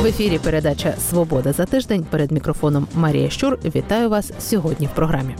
В ефірі передача «Свобода за тиждень». Перед мікрофоном Марія Щур. Вітаю вас сьогодні в програмі.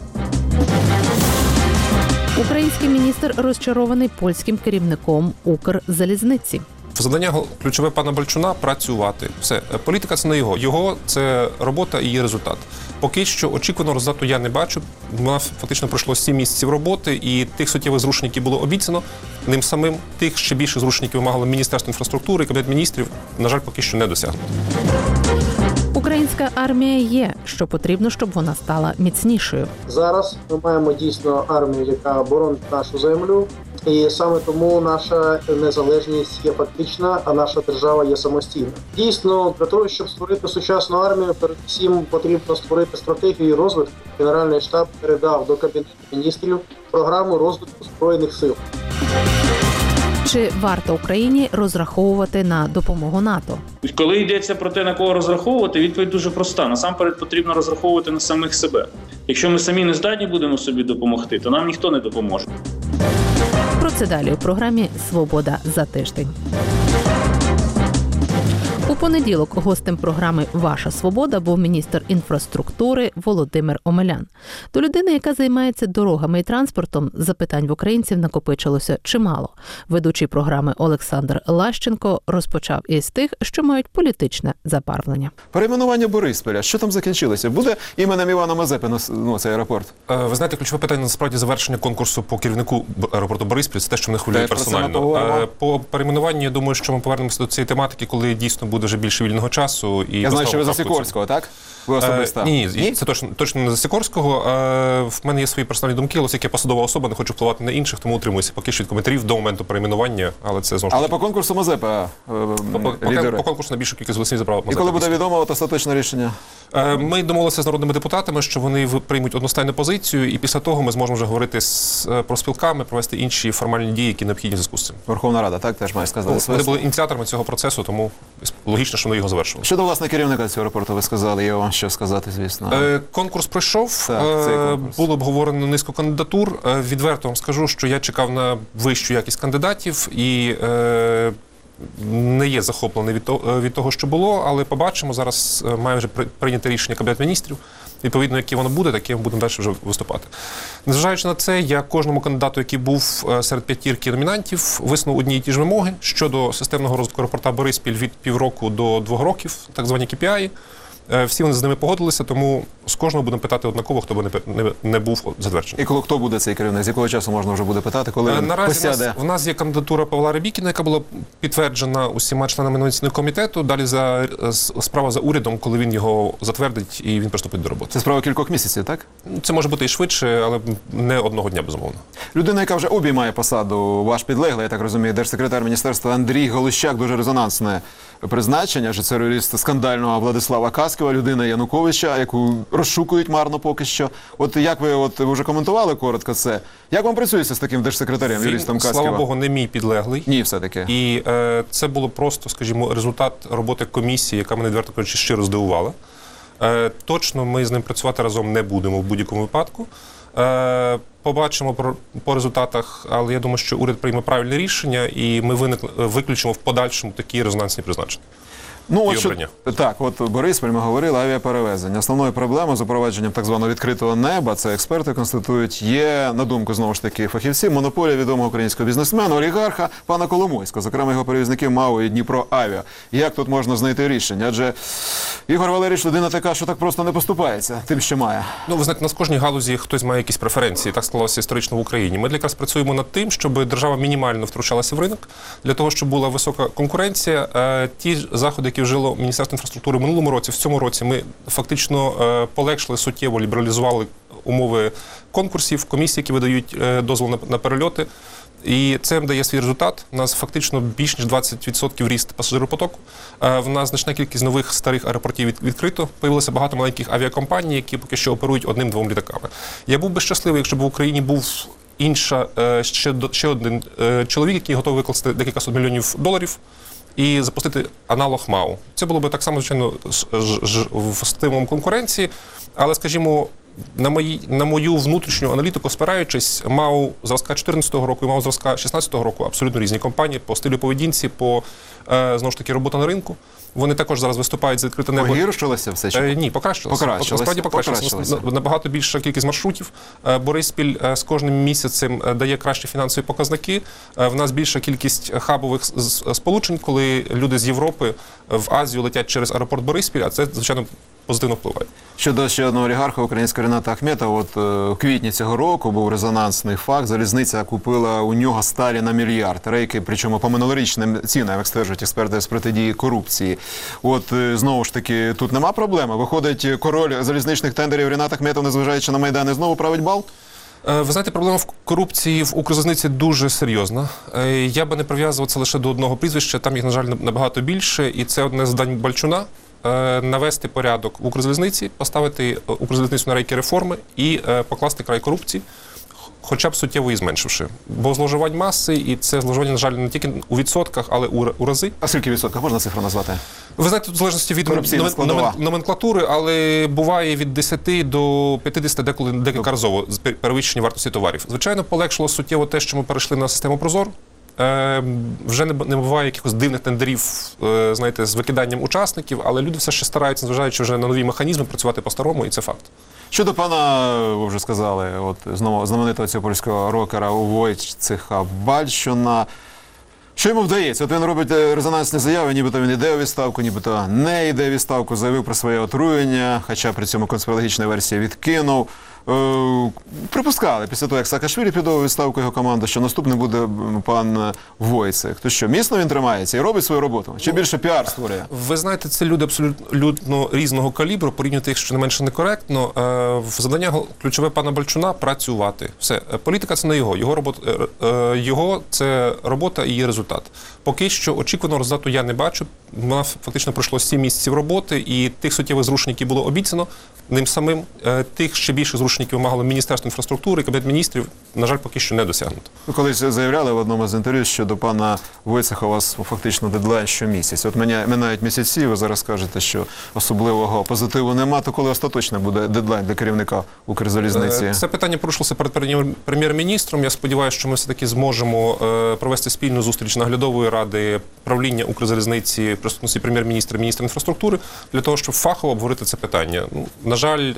Український міністр розчарований польським керівником Укрзалізниці. Завдання ключове пана Балчуна – працювати. Все. Політика – це не його. Його – це робота і її результат. Поки що очікуваного результату я не бачу. У нас фактично пройшло 7 місяців роботи, і тих суттєвих зрушень, які було обіцяно ним самим, тих ще більше зрушень, які вимагало Міністерство інфраструктури і Кабінет міністрів, на жаль, поки що не досягнуто. Українська армія є, що потрібно, щоб вона стала міцнішою. Зараз ми маємо дійсно армію, яка боронить нашу землю. І саме тому наша незалежність є фактична, а наша держава є самостійна. Дійсно, для того, щоб створити сучасну армію, передусім потрібно створити стратегію розвитку. Генеральний штаб передав до Кабінету міністрів програму розвитку Збройних сил. Чи варто Україні розраховувати на допомогу НАТО? Коли йдеться про те, на кого розраховувати, відповідь дуже проста. Насамперед потрібно розраховувати на самих себе. Якщо ми самі не здатні будемо собі допомогти, то нам ніхто не допоможе. Про це далі у програмі «Свобода за тиждень». У понеділок гостем програми «Ваша свобода» був міністр інфраструктури Володимир Омелян. До людини, яка займається дорогами і транспортом, запитань в українців накопичилося чимало. Ведучий програми Олександр Лащенко розпочав із тих, що мають політичне забарвлення. Перейменування Борисполя. Що там закінчилося? Буде іменем Івана Мазепи цей аеропорт? Ви знаєте, ключове питання насправді завершення конкурсу по керівнику аеропорту Бориспіль. Це те, що мене хвилює персонально. По перейменуванню, я думаю, що ми повернемося до цієї тематики, коли дійсно буде вже більше вільного часу. І я знаю, що ви за Сікорського, так? Ви особисто? Ні, це точно не за Сікорського. В мене є свої персональні думки, але як я посадова особа, не хочу впливати на інших, тому утримуюся поки що від коментарів до моменту перейменування, але це знову ж. Але по конкурсу Мазепа по конкурсу на більшу кількість голосів забрав Мазепа. І коли буде відомо остаточне рішення? Ми домовилися з народними депутатами, що вони приймуть одностайну позицію, і після того ми зможемо вже говорити з профспілками, провести інші формальні дії, які необхідні в зв'язку з цим. Верховна Рада, так, теж має сказати. Вони були ініціаторами цього процесу, тому логічно, що вони його завершили. Щодо власне керівника цього аеропорту, ви сказали, є вам що сказати, звісно. Конкурс пройшов, конкурс. Було обговорено низку кандидатур. Відверто вам скажу, що я чекав на вищу якість кандидатів і не є захоплений від того, що було, але побачимо. Зараз має вже прийняти рішення Кабінет міністрів. Відповідно, яке воно буде, таке ми будемо далі вже виступати. Незважаючи на це, я кожному кандидату, який був серед п'ятірки номінантів, висунув одні і ті ж вимоги щодо системного розвитку аеропорта Бориспіль від півроку до 2 років, так звані KPI. Всі вони з ними погодилися, тому з кожного будемо питати однаково, хто би не був затверджений. І хто буде цей керівник? З якого часу можна вже буде питати, коли він посяде? В нас є кандидатура Павла Рябікіна, яка була підтверджена усіма членами Новаційного комітету. Далі справа за урядом, коли він його затвердить і він приступить до роботи. Це справа кількох місяців, так? Це може бути і швидше, але не одного дня, безумовно. Людина, яка вже обіймає посаду, ваш підлеглий, я так розумію, держсекретар міністерства Андрій Голощак, дуже резонансне призначення, адже це юрист скандального Владислава Касківа, людина Януковича, яку розшукують марно поки що. От як ви вже коментували коротко це? Як вам працюється з таким держсекретарем, юристом Касківа? Слава Богу, не мій підлеглий. Ні, все-таки. І це було просто, скажімо, результат роботи комісії, яка мене, відверто кажучи, щиро здивувала. Точно ми з ним працювати разом не будемо в будь-якому випадку. Побачимо по результатах, але я думаю, що уряд прийме правильне рішення, і ми виключимо в подальшому такі резонансні призначення. От Бориспіль, ми говорили, авіаперевезення. Основною проблемою з запровадженням так званого відкритого неба, це експерти констатують, є, на думку знову ж таки фахівців, монополія відомого українського бізнесмена, олігарха пана Коломойського. Зокрема, його перевізників МАУ і Дніпроавіа. Як тут можна знайти рішення? Адже Ігор Валерійович людина така, що так просто не поступається тим, що має. Ви знаєте, у нас в кожній галузі хтось має якісь преференції. Так склалося історично в Україні. Ми якраз працюємо над тим, щоб держава мінімально втручалася в ринок, для того, щоб була висока конкуренція. Ті заходи, які вжило Міністерство інфраструктури в минулому році, в цьому році ми фактично полегшили, суттєво лібералізували умови конкурсів, комісій, які видають дозвіл на перельоти. І це дає свій результат. У нас фактично більш ніж 20% ріст пасажиропотоку. В нас значна кількість нових старих аеропортів відкрито. Появилося багато маленьких авіакомпаній, які поки що оперують 1-2 літаками. Я був би щасливий, якщо б в Україні був ще один чоловік, який готовий викласти декілька сот мільйонів доларів і запустити аналог МАУ. Це було б так само, звичайно, стимулом конкуренції, але, скажімо, на мою внутрішню аналітику спираючись, МАУ зразка 2014 року і МАУ зразка 2016 року абсолютно різні компанії по стилю поведінці, по, знову ж таки, робота на ринку. Вони також зараз виступають за відкрите небо. Погіршилося все? Чи? Ні, покращилося. Насправді покращилося. Набагато більша кількість маршрутів. Бориспіль з кожним місяцем дає кращі фінансові показники. В нас більша кількість хабових сполучень, коли люди з Європи в Азію летять через аеропорт Бориспіль, а це, звичайно, позитивно впливає. Щодо ще одного олігарха українського Рената Ахметова, от у квітні цього року був резонансний факт. Залізниця купила у нього сталі на мільярд. Рейки, причому по минулорічним цінам, як стверджують експерти з протидії корупції. От знову ж таки, тут нема проблеми. Виходить, король залізничних тендерів Ренат Ахметов, незважаючи на Майдан, і знову править бал? Ви знаєте, проблема в корупції в Укрзалізниці дуже серйозна. Я би не прив'язував це лише до одного прізвища, там їх, на жаль, набагато більше, і це одне з завдань Балчуна. Навести порядок в Укрзалізниці, поставити Укрзалізницю на рейки реформи і покласти край корупції, хоча б суттєво її зменшивши. Бо зловживань маси, і це зловживання, на жаль, не тільки у відсотках, але у рази. А скільки відсотках можна цифру назвати? Ви знаєте, тут в залежності від номенклатури, але буває від 10 до 50, деколи декількаразово перевищення вартості товарів. Звичайно, полегшило суттєво те, що ми перейшли на систему Прозоро. Вже не буває якихось дивних тендерів, знаєте, з викиданням учасників, але люди все ще стараються, зважаючи вже на нові механізми, працювати по-старому, і це факт. Щодо пана, ви вже сказали, от знову знаменитого цього польського рокера Войцеха Балчуна. Що йому вдається? От він робить резонансні заяви, нібито він йде у відставку, нібито не йде у відставку, заявив про своє отруєння, хоча при цьому конспірологічна версія відкинув. Припускали після того, як Саакашвілі піде у відставку його команда, що наступним буде пан Войцех. То що, міцно він тримається і робить свою роботу? Чи більше піар створює? Ви знаєте, це люди абсолютно різного калібру, порівнювати їх, що не менше некоректно. Завдання ключове пана Балчуна – працювати. Все. Політика – це не його. Його – це робота і її результат. Поки що очікуваного результату я не бачу. У нас фактично пройшло 7 місяців роботи, і тих суттєвих зрушень, які було обіцяно ним самим, тих ще більше зрушень, які вимагало Міністерство інфраструктури і Кабінет міністрів, на жаль, поки що не досягнуто. Ви колись заявляли в одному з інтерв'ю, що до пана Войцеха у вас фактично дедлайн щомісяць. От минають місяці, ви зараз кажете, що особливого позитиву нема, то коли остаточно буде дедлайн для керівника Укрзалізниці? Це питання порушилося перед прем'єр-міністром. Я сподіваюся, що ми все-таки зможемо провести спільну зустріч наглядової ради правління Укрзалізниці, присутності прем'єр-міністра, міністра інфраструктури, для того, щоб фахово обговорити це питання. На жаль,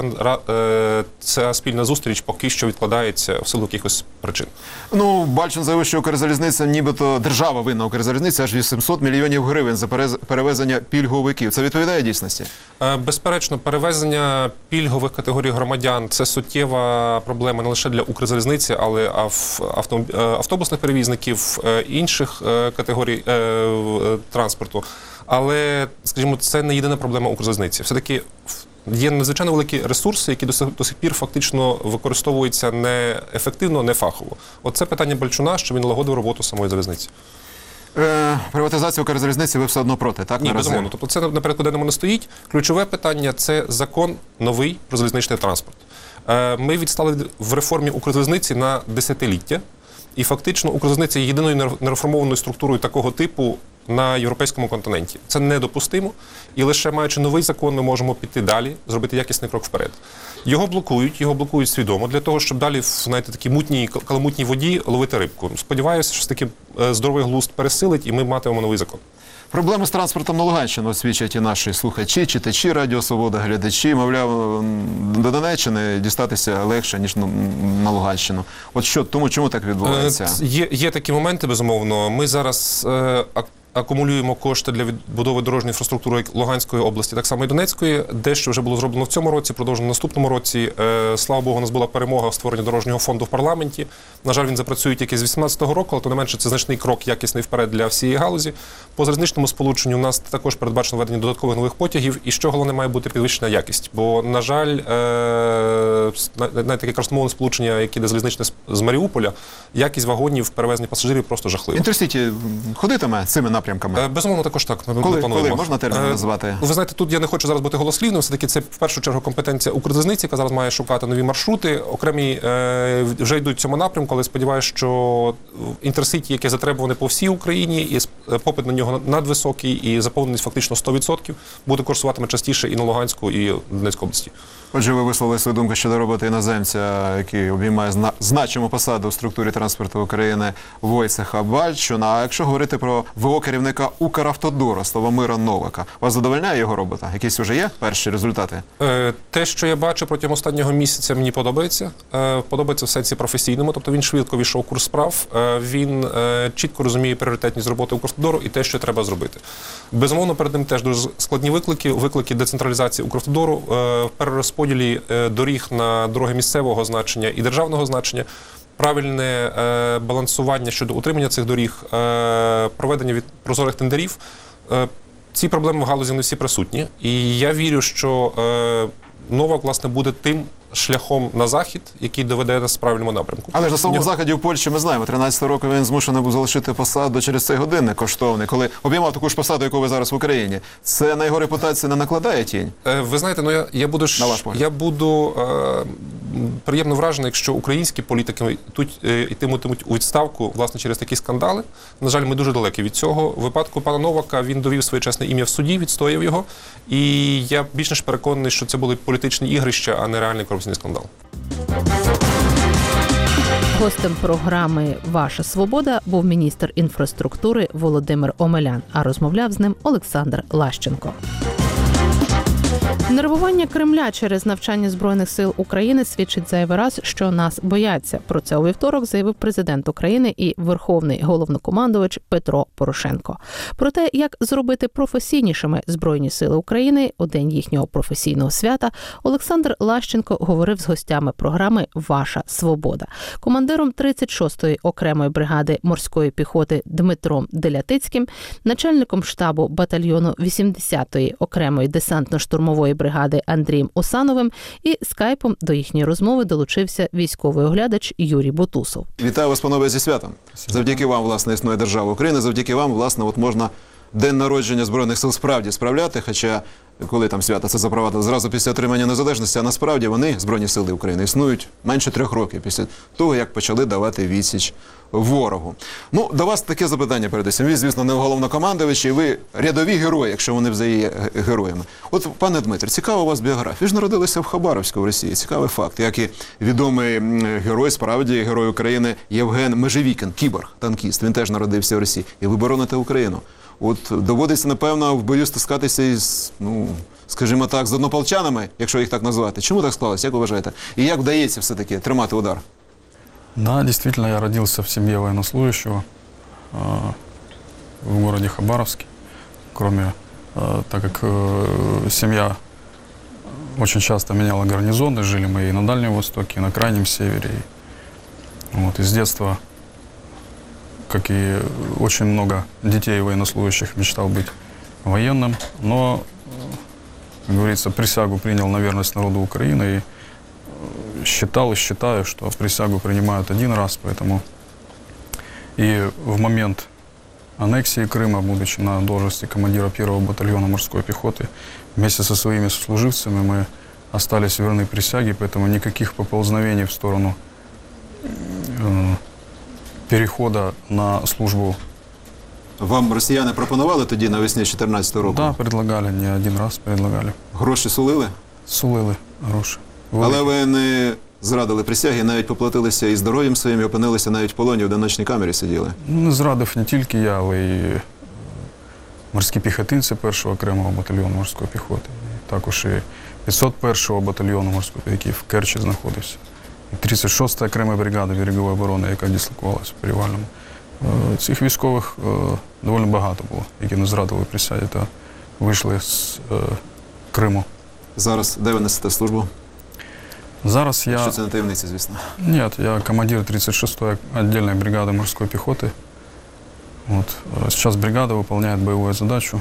ця спільна зустріч поки що відкладається в силу якихось причин. Ну, Балчун заявив, що Укрзалізниця, нібито держава винна Укрзалізниці, аж 800 мільйонів гривень за перевезення пільговиків. Це відповідає дійсності? Безперечно, перевезення пільгових категорій громадян – це суттєва проблема не лише для Укрзалізниці, але автобусних перевізників, інших категорій транспорту. Але, скажімо, це не єдина проблема Укрзалізниці. Все-таки є надзвичайно великі ресурси, які до сих пір фактично використовуються не ефективно, не фахово. Оце питання Балчуна, що він налагодив роботу самої залізниці. Приватизація Укрзалізниці ви все одно проти, так? Ні, безумовно. Тобто це на порядку денному не стоїть. Ключове питання – це закон новий про залізничний транспорт. Ми відстали в реформі Укрзалізниці на десятиліття. І фактично Укрзалізниця є єдиною нереформованою структурою такого типу на європейському континенті. Це недопустимо. І лише маючи новий закон, ми можемо піти далі, зробити якісний крок вперед. Його блокують свідомо, для того, щоб далі в, знаєте, такій мутній, каламутній воді ловити рибку. Сподіваюся, що таки здоровий глузд пересилить, і ми матимемо новий закон. Проблеми з транспортом на Луганщину свідчать і наші слухачі, читачі Радіо Свобода, глядачі. Мовляв, до Донеччини дістатися легше, ніж на Луганщину. От що, чому так відбувається? Є такі моменти, безумовно. Ми зараз акумулюємо кошти для відбудови дорожньої інфраструктури Луганської області, так само і Донецької. Дещо вже було зроблено в цьому році, продовжено в наступному році. Слава Богу, у нас була перемога в створенні дорожнього фонду в парламенті. На жаль, він запрацює тільки з 2018 року, але то не менше це значний крок якісний вперед для всієї галузі. По залізничному сполученню у нас також передбачено введення додаткових нових потягів, і що головне, має бути підвищена якість. Бо, на жаль, навіть таке красномовне сполучення, яке йде залізничне з Маріуполя, якість вагонів перевезення пасажирів просто жахлива. Інтерсіті ходитиме цими напрямками? напрямками? Безумовно, також так. Коли можна термін назвати? Ви знаєте, тут я не хочу зараз бути голослівним, все-таки це в першу чергу компетенція Укрзалізниці, яка зараз має шукати нові маршрути. Окремі вже йдуть в цьому напрямку, але сподіваюся, що інтерситі, яке затребуване по всій Україні, і попит на нього надвисокий, і заповненість фактично 100%, буде курсуватиме частіше і на Луганську, і Донецькій області. Отже, ви висловили свою думку щодо роботи іноземця, який обіймає значиму посаду у структурі транспорту України Войцеха Бальчуна. А якщо говорити про ВО керівника Укравтодору Славомира Новака, вас задовольняє його робота? Якісь вже є перші результати? Те, що я бачу протягом останнього місяця, мені подобається. Подобається в сенсі професійному, тобто він швидко війшов курс справ, він чітко розуміє пріоритетність роботи Укравтодору і те, що треба зробити. Безумовно, перед ним теж дуже складні виклики децентралізації Укравтодору, перерозподілі доріг на дороги місцевого значення і державного значення, правильне балансування щодо утримання цих доріг, проведення прозорих тендерів. Ці проблеми в галузі не всі присутні. І я вірю, що Новак, власне, буде тим шляхом на захід, який доведе нас в правильному напрямку. Але ж на самому заході в Польщі ми знаємо, 13 року він змушений був залишити посаду через цей годинник коштовний, коли обіймав таку ж посаду, яку ви зараз в Україні. Це на його репутацію не накладає тінь? Ви знаєте, я буду приємно вражений, якщо українські політики йтимуть у відставку, власне, через такі скандали. На жаль, ми дуже далекі від цього. В випадку пана Новака він довів своє чесне ім'я в суді, відстояв його. І я більш ніж переконаний, що це були політичні ігрища, а не реальний корупційний скандал. Гостем програми «Ваша свобода» був міністр інфраструктури Володимир Омелян, а розмовляв з ним Олександр Лащенко. Нервування Кремля через навчання Збройних сил України свідчить зайвий раз, що нас бояться. Про це у вівторок заявив президент України і верховний головнокомандувач Петро Порошенко. Про те, як зробити професійнішими Збройні сили України у день їхнього професійного свята, Олександр Лащенко говорив з гостями програми «Ваша свобода». Командиром 36-ї окремої бригади морської піхоти Дмитром Делятицьким, начальником штабу батальйону 80-ї окремої десантно-штурмової бригади Андрієм Осановим, і скайпом до їхньої розмови долучився військовий оглядач Юрій Бутусов. Вітаю вас, панове, зі святом. Завдяки вам, власне, існує держава України, завдяки вам, власне, от можна день народження Збройних сил справді справляти, хоча коли там свята це запровадили зразу після отримання незалежності, а насправді вони, Збройні сили України, існують менше 3 років після того, як почали давати відсіч ворогу. Ну, до вас таке запитання передусім. Ви, звісно, не головнокомандувачі, ви рядові герої, якщо вони взагалі є героями. От, пане Дмитре, цікава у вас біографія. Ви ж народилися в Хабаровську, в Росії. Цікавий факт. Як і відомий герой, справді, герой України Євген Межевікін, кіборг, танкіст. Він теж народився в Росії. І ви бороните Україну. От доводиться, напевно, в бою стискатися із, скажімо так, з однополчанами, якщо їх так назвати. Чому так склалося? Як ви вважаєте? І як вдається все-таки тримати удар? Да, действительно, я родился в семье военнослужащего в городе Хабаровске. Так как семья очень часто меняла гарнизоны, жили мы и на Дальнем Востоке, и на Крайнем Севере. И с детства, как и очень много детей военнослужащих, мечтал быть военным. Но, как говорится, присягу принял на верность народу Украины и считал и считаю, что присягу принимают один раз, поэтому и в момент аннексии Крыма, будучи на должности командира 1-го батальона морской пехоты, вместе со своими сослуживцами мы остались верны присяге, поэтому никаких поползновений в сторону перехода на службу. Вам росіяни пропонували тоді навесні 2014 року? Да, предлагали, не один раз предлагали. Гроші сулили? Сулили гроші. Але ви не зрадили присяги, навіть поплатилися і здоров'ям своїм, і опинилися навіть в полоні, в одиночній камері сиділи. Не зрадив не тільки я, але й морські піхотинці 1-го окремого батальйону морської піхоти. Також і 501-го батальйону морської піхоти, який в Керчі знаходився. І 36-та окрема бригада берегової оборони, яка дислокувалася в Перевальному. Цих військових доволі багато було, які не зрадили присязі та вийшли з Криму. Зараз де ви несете службу? Зараз я... Що це не таємниця, звісно? Нет, я командир 36-й отдельной бригады морской пехоты. Сейчас бригада выполняет боевую задачу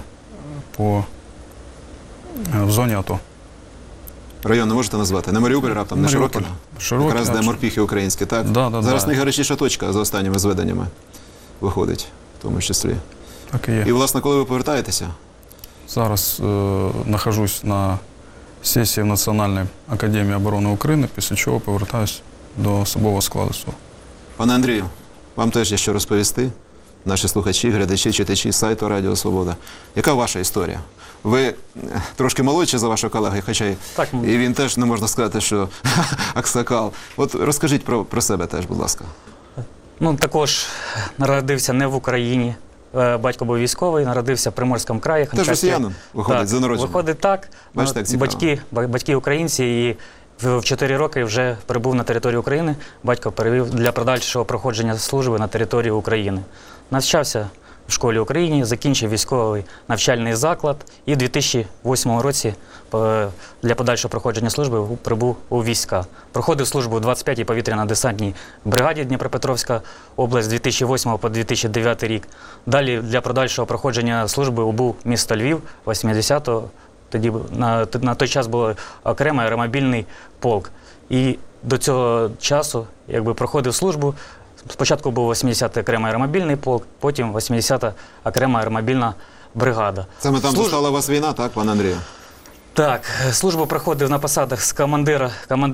в зоні АТО. Район не можете назвати? Не Маріуполь, раптом, не Широкино? Широкино. Якраз де морпіхи українські, так? Да. Зараз найгарячіша точка за останніми зведеннями виходить, в тому числі. Так і є. І, власне, коли ви повертаєтеся? Зараз нахожусь на сесії в Національній академії оборони України, після чого повертаюсь до особового складу СО. Пане Андрію, вам теж є що розповісти. Наші слухачі, глядачі, читачі сайту Радіо Свобода. Яка ваша історія? Ви трошки молодші за вашого колеги, хоча і він теж не можна сказати, що аксакал. От розкажіть про себе теж, будь ласка. Ну, також народився не в Україні. Батько був військовий, народився в Приморському краї. Теж росіянин, виходить, за народження. Виходить так. Бачите, як цікаво. Батьки українці, і в 4 роки вже прибув на територію України. Батько перевів для подальшого проходження служби на територію України. Навчався в школі Україні, закінчив військовий навчальний заклад і в 2008 році для подальшого проходження служби прибув у війська. Проходив службу у 25-й повітряно-десантній бригаді Дніпропетровська область з 2008 по 2009 рік. Далі для подальшого проходження служби убув місто Львів 80-го. Тоді на той час був окремий аеромобільний полк. І до цього часу проходив службу. Спочатку був 80-й окремий аеромобільний полк, потім 80-та окрема аеромобільна бригада. Саме там застала вас війна, так, пане Андрію? Так, службу проходив на посадах з командира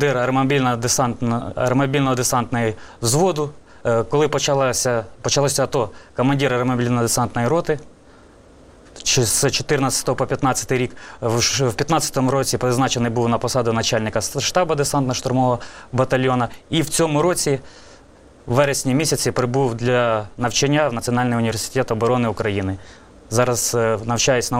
аеромобільного десантної взводу. Коли почалося АТО, командир аеромобільно-десантної роти, з 14 по 15 рік, в 15 році призначений був на посаду начальника штабу десантно-штурмового батальйону, і в цьому році в вересні місяці прибув для навчання в Національний університет оборони України. Зараз навчаюсь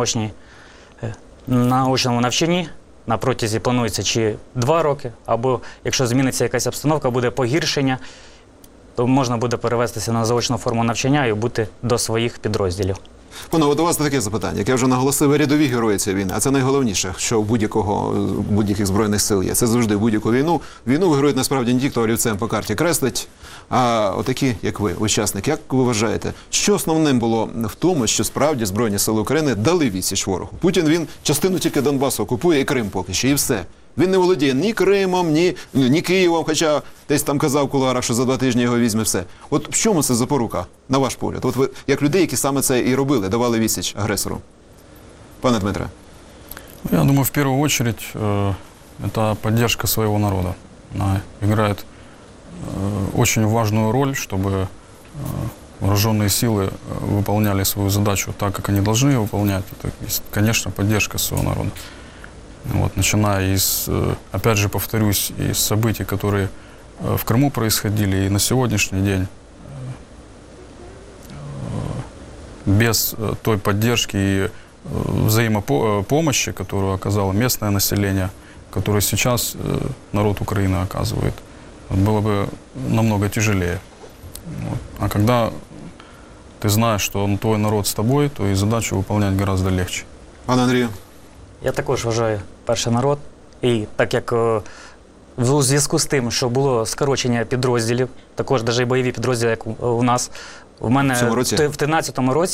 на очному навчанні, на протязі планується чи 2 роки, або якщо зміниться якась обстановка, буде погіршення, то можна буде перевестися на заочну форму навчання і бути до своїх підрозділів. Пане, от у вас таке запитання, як я вже наголосив, ви рядові герої цієї війни, а це найголовніше, що у будь-яких збройних сил є. Це завжди будь-яку війну. Війну виграють насправді не ті, хто олівцем по карті креслить, а отакі, як ви, учасники. Як ви вважаєте, що основним було в тому, що справді Збройні сили України дали відсіч ворогу? Путін, він частину тільки Донбасу окупує і Крим поки що, і все. Він не володіє ні Кримом, ні Києвом, хоча десь там казав в кулуарах, що за 2 тижні його візьме все. От в чому це запорука, на ваш погляд? От ви, як людей, які саме це і робили, давали відсіч агресору. Пане Дмитре. Я думаю, в первую очередь, это поддержка своего народа. Она играет очень важную роль, чтобы вооруженные силы выполняли свою задачу так, как они должны выполнять. Это, конечно, поддержка своего народа. Вот, начиная опять же, повторюсь, из событий, которые в Крыму происходили, и на сегодняшний день без той поддержки и взаимопомощи, которую оказало местное население, которую сейчас народ Украины оказывает, было бы намного тяжелее. Вот. А когда ты знаешь, что твой народ с тобой, то и задачу выполнять гораздо легче. Пане Андрію. Я також вважаю перший народ. І так як у зв'язку з тим, що було скорочення підрозділів, також навіть бойові підрозділи, як у нас, в мене в 13-му році,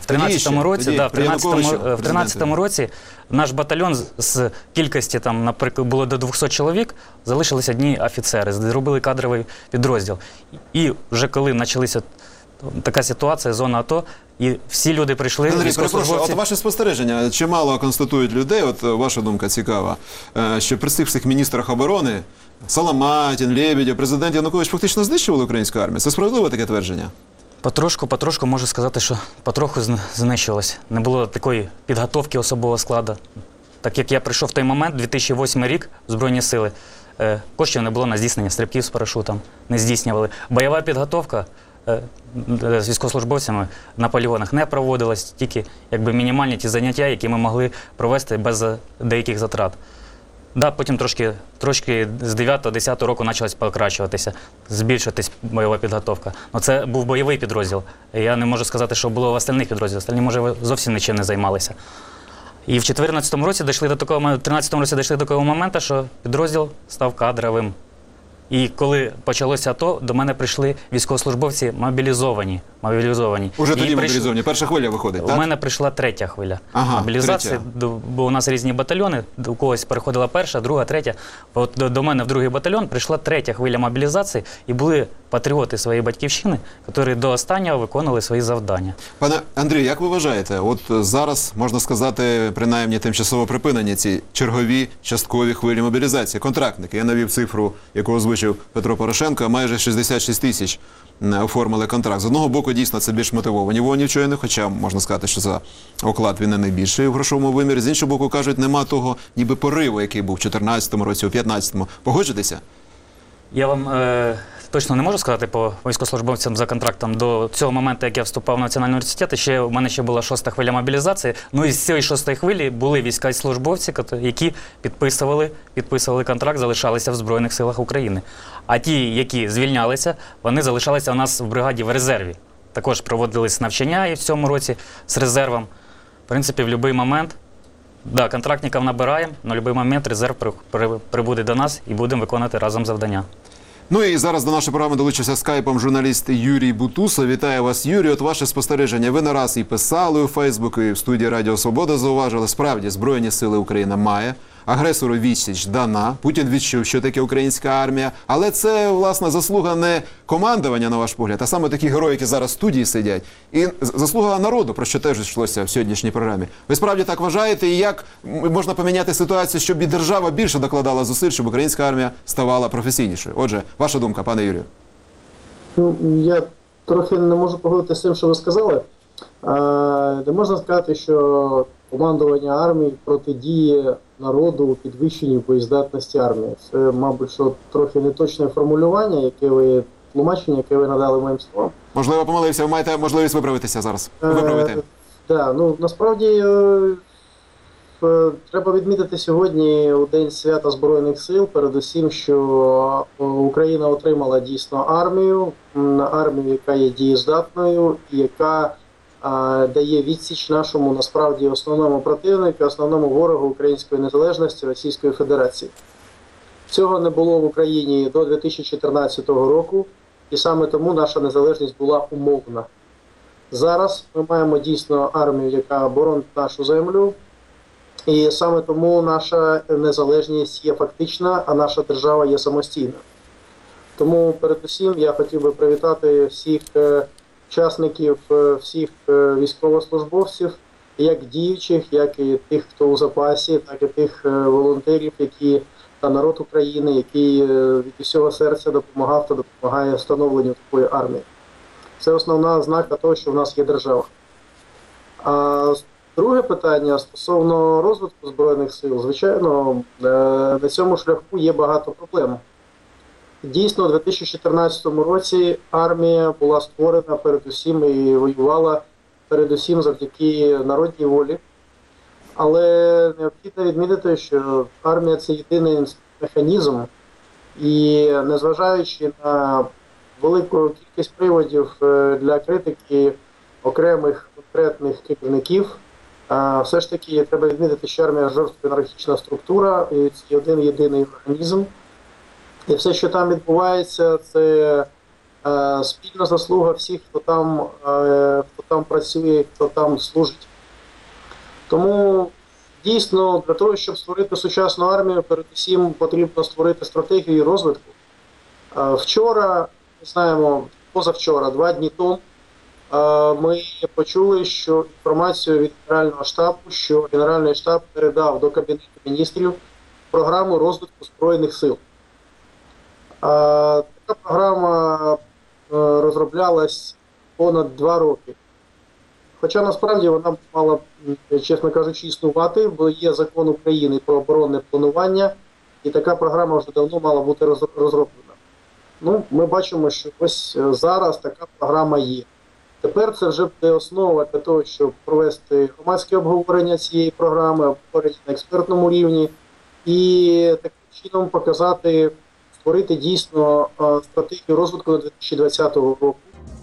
в 13-му році наш батальйон з кількості, там, наприклад, було до 200 чоловік, залишились одні офіцери, зробили кадровий підрозділ. І вже коли почалися така ситуація, зона АТО, і всі люди прийшли, військовослужбовці. От ваше спостереження, чимало констатують людей, от ваша думка цікава, що при цих всіх міністрах оборони, Соломатін, Лебедєв, президент Янукович фактично знищували українську армію. Це справедливе таке твердження? Потрошку можу сказати, що потроху знищувалось. Не було такої підготовки особового складу. Так як я прийшов в той момент, 2008 рік, в Збройні сили, коштів не було на здійснення стрибків з парашутом, не здійснювали. Бойова підготовка з військовослужбовцями на полігонах не проводилась, тільки мінімальні ті заняття, які ми могли провести без деяких затрат. Да, потім трошки з 9-10 року почалось покращуватися, збільшуватись бойова підготовка. Але це був бойовий підрозділ. Я не можу сказати, що було в остальних підрозділах. Остальні, може, зовсім нічим не займалися. І в 13-му році дійшли до такого моменту, що підрозділ став кадровим. І коли почалося АТО, до мене прийшли військовослужбовці мобілізовані. Уже тоді мобілізовані? Перша хвиля виходить, так? У мене прийшла 3-я хвиля мобілізації, бо у нас різні батальйони, у когось переходила 1-ша, 2-га, 3-я. От до мене в 2-й батальйон прийшла 3-я хвиля мобілізації, і були патріоти своєї батьківщини, які до останнього виконували свої завдання. Пане Андрію, як ви вважаєте, от зараз, можна сказати, принаймні тимчасово припинені ці чергові часткові хвилі мобілізації, контрактники. Я навів цифру, яку озвучив Петро Порошенко, майже 66 тисяч оформили контракт. З одного боку, дійсно, це більш мотивовані воїни воїни, хоча можна сказати, що за оклад він не найбільший в грошовому вимірі. З іншого боку, кажуть, нема того ніби пориву, який був у 2014 році, у 2015. Погоджуєтеся? Я вам точно не можу сказати по військовослужбовцям за контрактом. До цього моменту, як я вступав в Національний університет, у мене ще була 6-та хвиля мобілізації. Ну і з цієї 6-ї хвилі були військовослужбовці, які підписували контракт, залишалися в Збройних силах України. А ті, які звільнялися, вони залишалися у нас в бригаді в резерві. Також проводились навчання і в цьому році з резервом. В принципі, в будь-який момент, да, контрактників набираємо, але в будь-який момент резерв прибуде до нас і будемо виконувати разом завдання. Ну і зараз до нашої програми долучився скайпом журналіст Юрій Бутусов. Вітаю вас, Юрій. От ваше спостереження. Ви не раз і писали у Фейсбуку, і в студії Радіо Свобода зауважили. Справді, Збройні сили України має. Агресору відсіч дана. Путін відчув, що таке українська армія. Але це, власне, заслуга не командування, на ваш погляд, а саме такі герої, які зараз в студії сидять. І заслуга народу, про що теж йшлося в сьогоднішній програмі. Ви справді так вважаєте? І як можна поміняти ситуацію, щоб і держава більше докладала зусиль, щоб українська армія ставала професійнішою? Отже, ваша думка, пане Юрію. Ну, я трохи не можу погодитися з тим, що ви сказали. Не можна сказати, що командування армії протидіє народу у підвищенні боєздатності армії. Це, мабуть, що трохи неточне формулювання, тлумачення, яке ви надали моїм словам. Можливо, помилився, ви маєте можливість виправитися зараз. Виправити. Так, ну, насправді, треба відмітити сьогодні, у День свята Збройних сил, передусім, що Україна отримала дійсно армію, яка є дієздатною, і яка дає відсіч нашому, насправді, основному противнику, основному ворогу української незалежності Російської Федерації. Цього не було в Україні до 2014 року, і саме тому наша незалежність була умовна. Зараз ми маємо дійсно армію, яка боронить нашу землю, і саме тому наша незалежність є фактична, а наша держава є самостійна. Тому, передусім, я хотів би привітати всіх учасників, всіх військовослужбовців, як діючих, як і тих, хто у запасі, так і тих волонтерів, та народ України, який від усього серця допомагав та допомагає встановленню такої армії. Це основна ознака того, що в нас є держава. А друге питання стосовно розвитку Збройних сил. Звичайно, на цьому шляху є багато проблем. Дійсно, у 2014 році армія була створена передусім і воювала передусім завдяки народній волі. Але необхідно відмітити, що армія – це єдиний механізм, і незважаючи на велику кількість приводів для критики окремих конкретних керівників, все ж таки треба відмітити, що армія – жорстка ієрархічна структура, і це один єдиний організм. І все, що там відбувається, це спільна заслуга всіх, хто там працює, хто там служить. Тому дійсно для того, щоб створити сучасну армію, передусім потрібно створити стратегію розвитку. Вчора, ми знаємо, позавчора, 2 дні тому, ми почули, що інформацію від Генерального штабу, що Генеральний штаб передав до Кабінету міністрів програму розвитку Збройних сил. Така програма розроблялась понад 2 роки. Хоча насправді вона мала, чесно кажучи, існувати, бо є закон України про оборонне планування, і така програма вже давно мала бути розроблена. Ну, ми бачимо, що ось зараз така програма є. Тепер це вже буде основа для того, щоб провести громадське обговорення цієї програми, обговорення на експертному рівні, і таким чином показати, створити дійсно стратегію розвитку до 2020 року.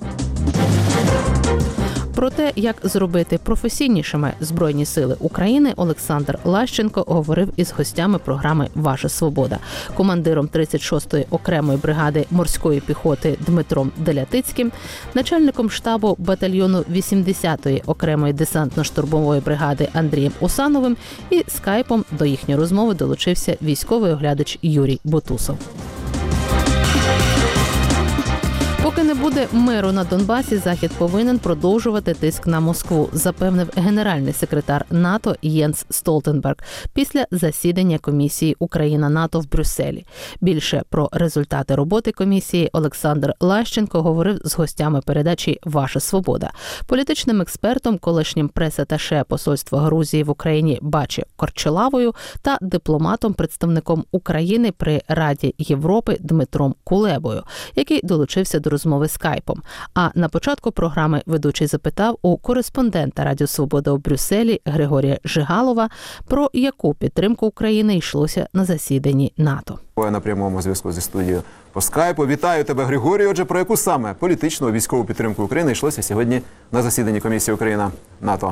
Про те, як зробити професійнішими Збройні сили України, Олександр Лащенко говорив із гостями програми «Ваша свобода», командиром 36-ї окремої бригади морської піхоти Дмитром Делятицьким, начальником штабу батальйону 80-ї окремої десантно-штурмової бригади Андрієм Усановим, і скайпом до їхньої розмови долучився військовий оглядач Юрій Бутусов. Поки не буде миру на Донбасі, Захід повинен продовжувати тиск на Москву, запевнив генеральний секретар НАТО Єнс Столтенберг після засідання комісії Україна-НАТО в Брюсселі. Більше про результати роботи комісії Олександр Лащенко говорив з гостями передачі «Ваша свобода», політичним експертом, колишнім прес-аташе посольства Грузії в Україні Бачі Корчелавою та дипломатом-представником України при Раді Європи Дмитром Кулебою, який долучився до розмови скайпом. А на початку програми ведучий запитав у кореспондента Радіо Свобода у Брюсселі Григорія Жигалова, про яку підтримку України йшлося на засіданні НАТО. На прямому зв'язку зі студією по скайпу. Вітаю тебе, Григорію. Отже, про яку саме політичну військову підтримку України йшлося сьогодні на засіданні комісії Україна-НАТО?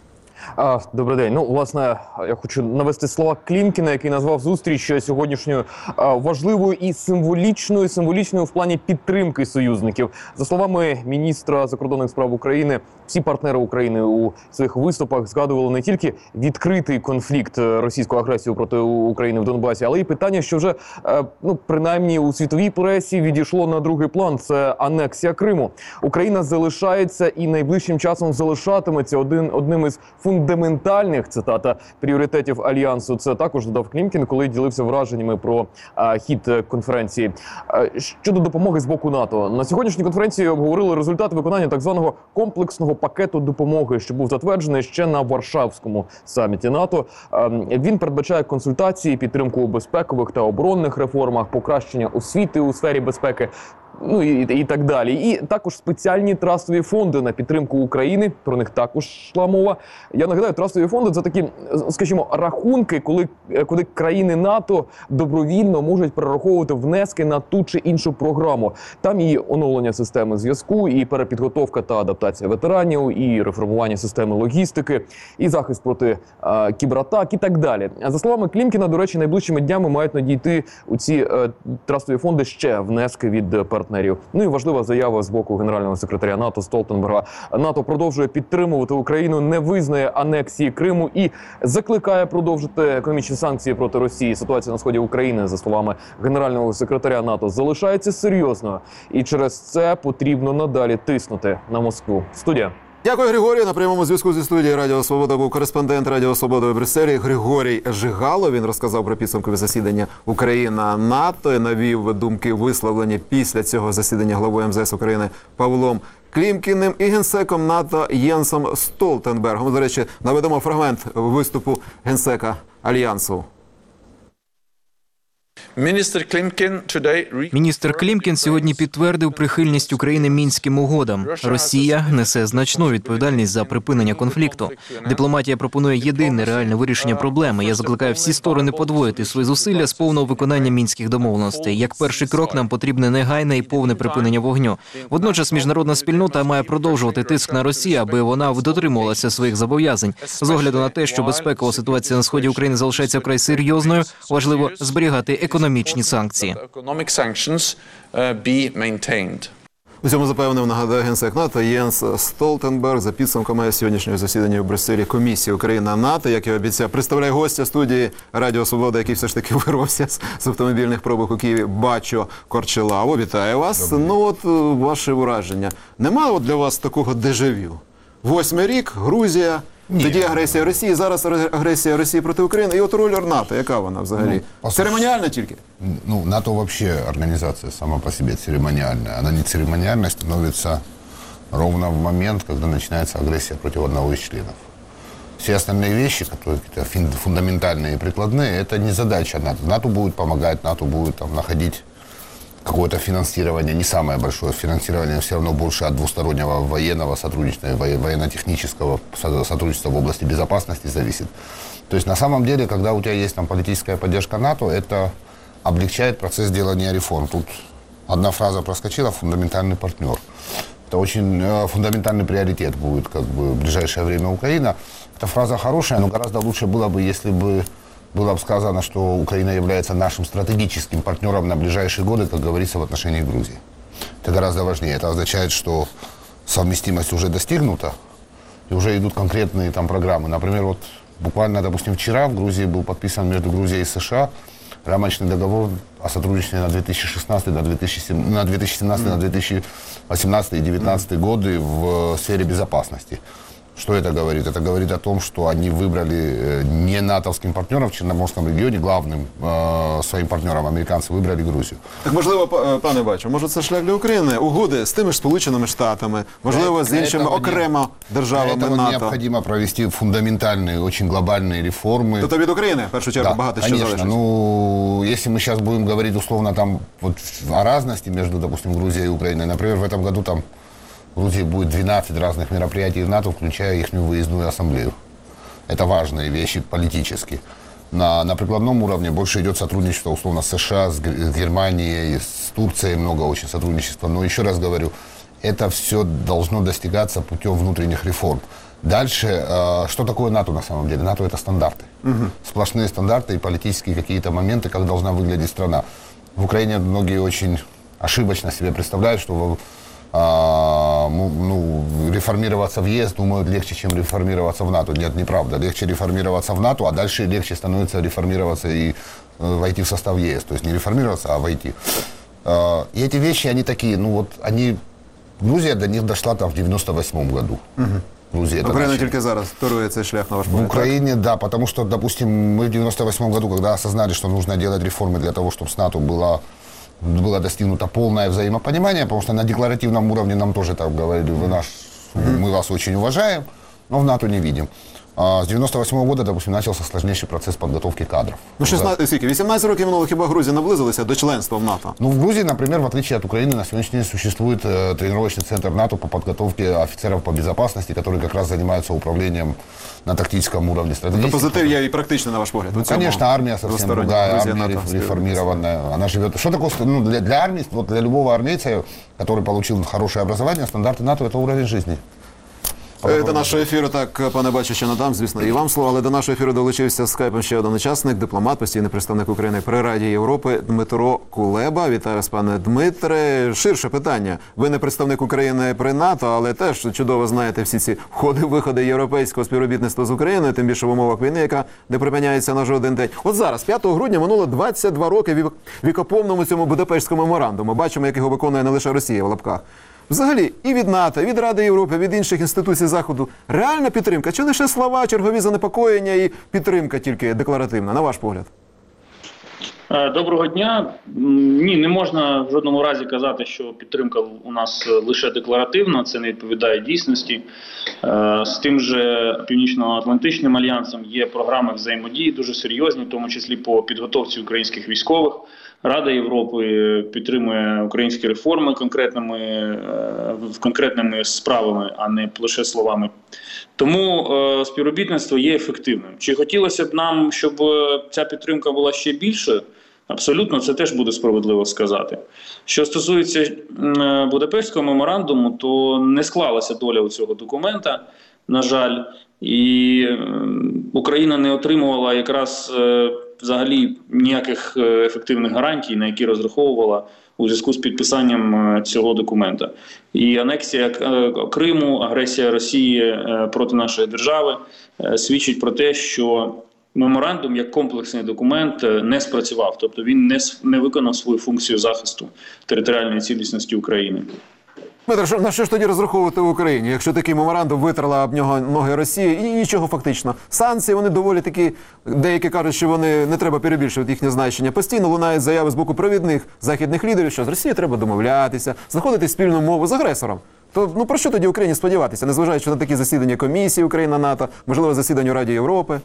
Добрий день. Власне, я хочу навести слова Клімкіна, який назвав зустріч сьогоднішньою важливою і символічною в плані підтримки союзників. За словами міністра закордонних справ України, всі партнери України у своїх виступах згадували не тільки відкритий конфлікт, російську агресію проти України в Донбасі, але й питання, що вже, принаймні у світовій пресі відійшло на другий план – це анексія Криму. Україна залишається і найближчим часом залишатиметься одним із фундаментальних, цитата, пріоритетів Альянсу. Це також додав Клімкін, коли ділився враженнями про хід конференції. Щодо допомоги з боку НАТО. На сьогоднішній конференції обговорили результати виконання так званого комплексного пакету допомоги, що був затверджений ще на Варшавському саміті НАТО. Він передбачає консультації, підтримку у безпекових та оборонних реформах, покращення освіти у сфері безпеки, і так далі. І також спеціальні трастові фонди на підтримку України, про них також йшла мова. Я нагадаю, трастові фонди – це такі, скажімо, рахунки, коли країни НАТО добровільно можуть перераховувати внески на ту чи іншу програму. Там і оновлення системи зв'язку, і перепідготовка та адаптація ветеранів, і реформування системи логістики, і захист проти кібератак і так далі. За словами Клімкіна, до речі, найближчими днями мають надійти у ці трастові фонди ще внески від партнерів. І важлива заява з боку генерального секретаря НАТО Столтенберга. НАТО продовжує підтримувати Україну, не визнає анексії Криму і закликає продовжити економічні санкції проти Росії. Ситуація на сході України, за словами генерального секретаря НАТО, залишається серйозною. І через це потрібно надалі тиснути на Москву. Студія. Дякую, Григорію. На прямому зв'язку зі студією Радіо Свобода був кореспондент Радіо Свобода у Брюсселі Григорій Жигалов. Він розказав про підсумкові засідання Україна-НАТО і навів думки, висловлені після цього засідання главою МЗС України Павлом Клімкіним і генсеком НАТО Єнсом Столтенбергом. До речі, наведемо фрагмент виступу генсека Альянсу. Міністр Клімкін сьогодні підтвердив прихильність України Мінським угодам. Росія несе значну відповідальність за припинення конфлікту. Дипломатія пропонує єдине реальне вирішення проблеми. Я закликаю всі сторони подвоїти свої зусилля з повного виконання мінських домовленостей. Як перший крок нам потрібне негайне і повне припинення вогню. Водночас міжнародна спільнота має продовжувати тиск на Росію, аби вона дотримувалася своїх зобов'язань. З огляду на те, що безпекова ситуація на сході України залишається вкрай серйозною, важливо зберігати економічні санкції. У цьому запевнив, нагадаю, генсек НАТО Єнс Столтенберг за підсумками сьогоднішнього засідання у Брюсселі комісії Україна-НАТО. Як і обіцяв, представляє гостя студії Радіо Свобода, який все ж таки вирвався з автомобільних пробок у Києві, Бачо Корчелаво. Вітаю вас. Ваше враження. Нема для вас такого дежавю? 8-й рік, Грузія, тоді агресія Росії, зараз агресія Росії проти України. І от роль НАТО, яка вона взагалі? Церемоніальна тільки? НАТО вообще организация сама по себе церемониальная. Она не церемониальной становится ровно в момент, когда начинается агрессия против одного из членов. Все остальные вещи, которые какие-то фундаментальные и прикладные, это не задача НАТО. НАТО будет помогать, НАТО будет находить какое-то финансирование, не самое большое финансирование, все равно больше от двустороннего военного сотрудничества, военно-технического сотрудничества в области безопасности зависит. То есть на самом деле, когда у тебя есть политическая поддержка НАТО, это облегчает процесс делания реформ. Тут одна фраза проскочила – фундаментальный партнер. Это очень фундаментальный приоритет будет в ближайшее время Украина. Эта фраза хорошая, но гораздо лучше было бы, если бы было бы сказано, что Украина является нашим стратегическим партнером на ближайшие годы, как говорится, в отношении Грузии. Это гораздо важнее. Это означает, что совместимость уже достигнута, и уже идут конкретные программы. Например, буквально, допустим, вчера в Грузии был подписан между Грузией и США рамочный договор о сотрудничестве на 2016, на 2017, на 2018 и 2019 годы в сфере безопасности. Что это говорит? Это говорит о том, что они выбрали не натовским партнером в Черноморском регионе, главным своим партнером американцы выбрали Грузию. Так, можливо, пане Бачу, може це шлях для України? Угоди з тими ж Сполученими Штатами, можливо, з іншими окремо державами НАТО. необхідно провести фундаментальные, очень глобальные реформы. Тобто від України, в першу чергу, Да, багато що конечно. залежить. Ну, если мы сейчас будем говорить условно там вот о разности между, допустим, Грузией и Украиной, например, в этом году там в Грузии будет 12 разных мероприятий в НАТО, включая их выездную ассамблею. Это важные вещи политически. На прикладном уровне больше идет сотрудничество, условно, с США, с Германией, с Турцией много очень сотрудничества. Но еще раз говорю, это все должно достигаться путем внутренних реформ. Дальше, что такое НАТО на самом деле? НАТО — это стандарты. Сплошные стандарты и политические какие-то моменты, как должна выглядеть страна. В Украине многие очень ошибочно себе представляют, что реформироваться в ЕС, думают, легче, чем реформироваться в НАТО. Нет, неправда. Легче реформироваться в НАТО, а дальше легче становится реформироваться и войти в состав ЕС. То есть не реформироваться, а войти. И эти вещи, они такие, Грузия до них дошла там в 98 году. Україна тільки зараз торує цей шлях, на ваш погляд? В Украине, да, потому что, допустим, мы в 98 году, когда осознали, что нужно делать реформы для того, чтобы с НАТО было достигнуто полное взаимопонимание, потому что на декларативном уровне нам тоже так говорили, мы вас очень уважаем, но в НАТО не видим. С 98 года, допустим, начался сложнейший процесс подготовки кадров. 18 років минуло, хіба Грузія наблизилася до членства в НАТО? В Грузии, например, в отличие от Украины, на сегодняшний день существует тренировочный центр НАТО по подготовке офицеров по безопасности, которые как раз занимаются управлением на тактическом уровне. То позитив є і практичний, на ваш погляд? Конечно, армия совсем другая, армия реформированная. Она живет. Что такое для армии, для любого армейца, который получил хорошее образование, стандарты НАТО — это уровень жизни. До нашого ефіру, так, пане Бачу, ще надам, звісно, і вам слово, але до нашого ефіру долучився з скайпом ще один учасник, дипломат, постійний представник України при Раді Європи Дмитро Кулеба. Вітаю вас, пане Дмитре. Ширше питання. Ви не представник України при НАТО, але теж чудово знаєте всі ці входи-виходи європейського співробітництва з Україною, тим більше в умовах війни, яка не припиняється на жоден день. От зараз, 5 грудня, минуло 22 роки вікоповному цьому Будапештському меморандуму. Бачимо, як його виконує не лише Росія в лапках. Взагалі, і від НАТО, і від Ради Європи, від інших інституцій Заходу реальна підтримка? Чи лише слова, чергові занепокоєння і підтримка тільки декларативна, на ваш погляд? Доброго дня. Ні, не можна в жодному разі казати, що підтримка у нас лише декларативна, це не відповідає дійсності. З тим же Північно-Атлантичним альянсом є програми взаємодії дуже серйозні, в тому числі по підготовці українських військових. Рада Європи підтримує українські реформи конкретними справами, а не лише словами. Тому співробітництво є ефективним. Чи хотілося б нам, щоб ця підтримка була ще більшою? Абсолютно, це теж буде справедливо сказати. Що стосується Будапештського меморандуму, то не склалася доля у цього документа, на жаль, і Україна не отримувала якраз взагалі ніяких ефективних гарантій, на які розраховувала у зв'язку з підписанням цього документа. І анексія Криму, агресія Росії проти нашої держави свідчить про те, що меморандум як комплексний документ не спрацював, тобто він не виконав свою функцію захисту територіальної цілісності України. Дмитро, на що ж тоді розраховувати в Україні, якщо такий меморандум витерла об нього ноги Росії і нічого фактично? Санкції, вони доволі такі, деякі кажуть, що вони не треба перебільшувати їхнє значення. Постійно лунають заяви з боку провідних західних лідерів, що з Росією треба домовлятися, знаходити спільну мову з агресором. То про що тоді Україні сподіватися, незважаючи на такі засідання комісії Україна-НАТО, можливо, засідання у Раді Європи?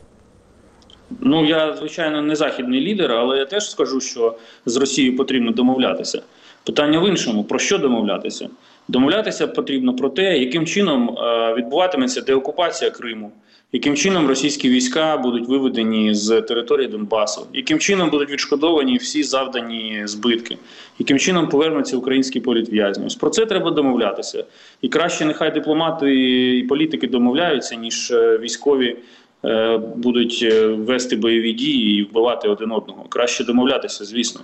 Я, звичайно, не західний лідер, але я теж скажу, що з Росією потрібно домовлятися. Питання в іншому, про що домовлятися? Домовлятися потрібно про те, яким чином відбуватиметься деокупація Криму, яким чином російські війська будуть виведені з території Донбасу, яким чином будуть відшкодовані всі завдані збитки, яким чином повернуться українські політв'язні. Ось про це треба домовлятися. І краще нехай дипломати і політики домовляються, ніж військові будуть вести бойові дії і вбивати один одного. Краще домовлятися, звісно.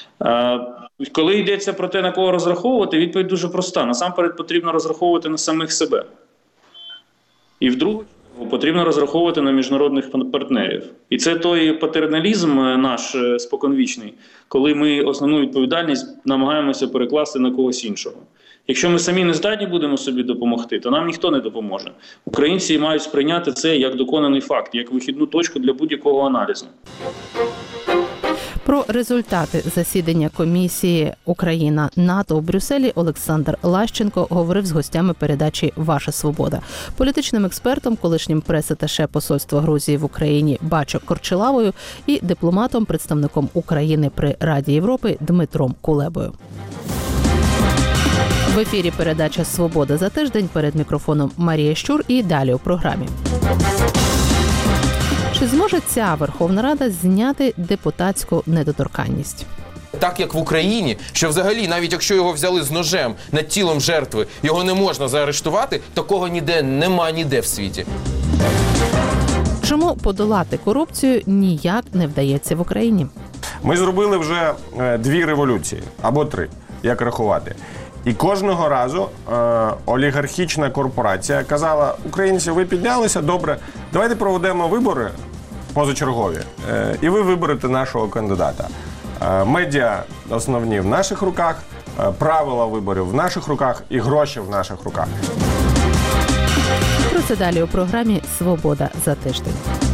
Коли йдеться про те, на кого розраховувати, відповідь дуже проста. Насамперед потрібно розраховувати на самих себе. І в другу Потрібно розраховувати на міжнародних партнерів. І це той патерналізм наш споконвічний, коли ми основну відповідальність намагаємося перекласти на когось іншого. Якщо ми самі не здатні будемо собі допомогти, то нам ніхто не допоможе. Українці мають сприйняти це як доконаний факт, як вихідну точку для будь-якого аналізу. Про результати засідання комісії Україна-НАТО у Брюсселі Олександр Лащенко говорив з гостями передачі «Ваша свобода», політичним експертом, колишнім прес-аташе посольства Грузії в Україні Бачо Корчелавою і дипломатом, представником України при Раді Європи Дмитром Кулебою. В ефірі передача «Свобода за тиждень», перед мікрофоном Марія Щур і далі у програмі. Чи зможе ця Верховна Рада зняти депутатську недоторканність? Так, як в Україні, що взагалі, навіть якщо його взяли з ножем над тілом жертви, його не можна заарештувати, такого нема ніде в світі. Чому подолати корупцію ніяк не вдається в Україні? Ми зробили вже 2 революції, або 3, як рахувати. І кожного разу олігархічна корпорація казала: українці, ви піднялися, добре, давайте проведемо вибори позачергові, і ви виберете нашого кандидата. Медіа основні в наших руках, правила виборів в наших руках і гроші в наших руках. Про це далі у програмі «Свобода за тиждень».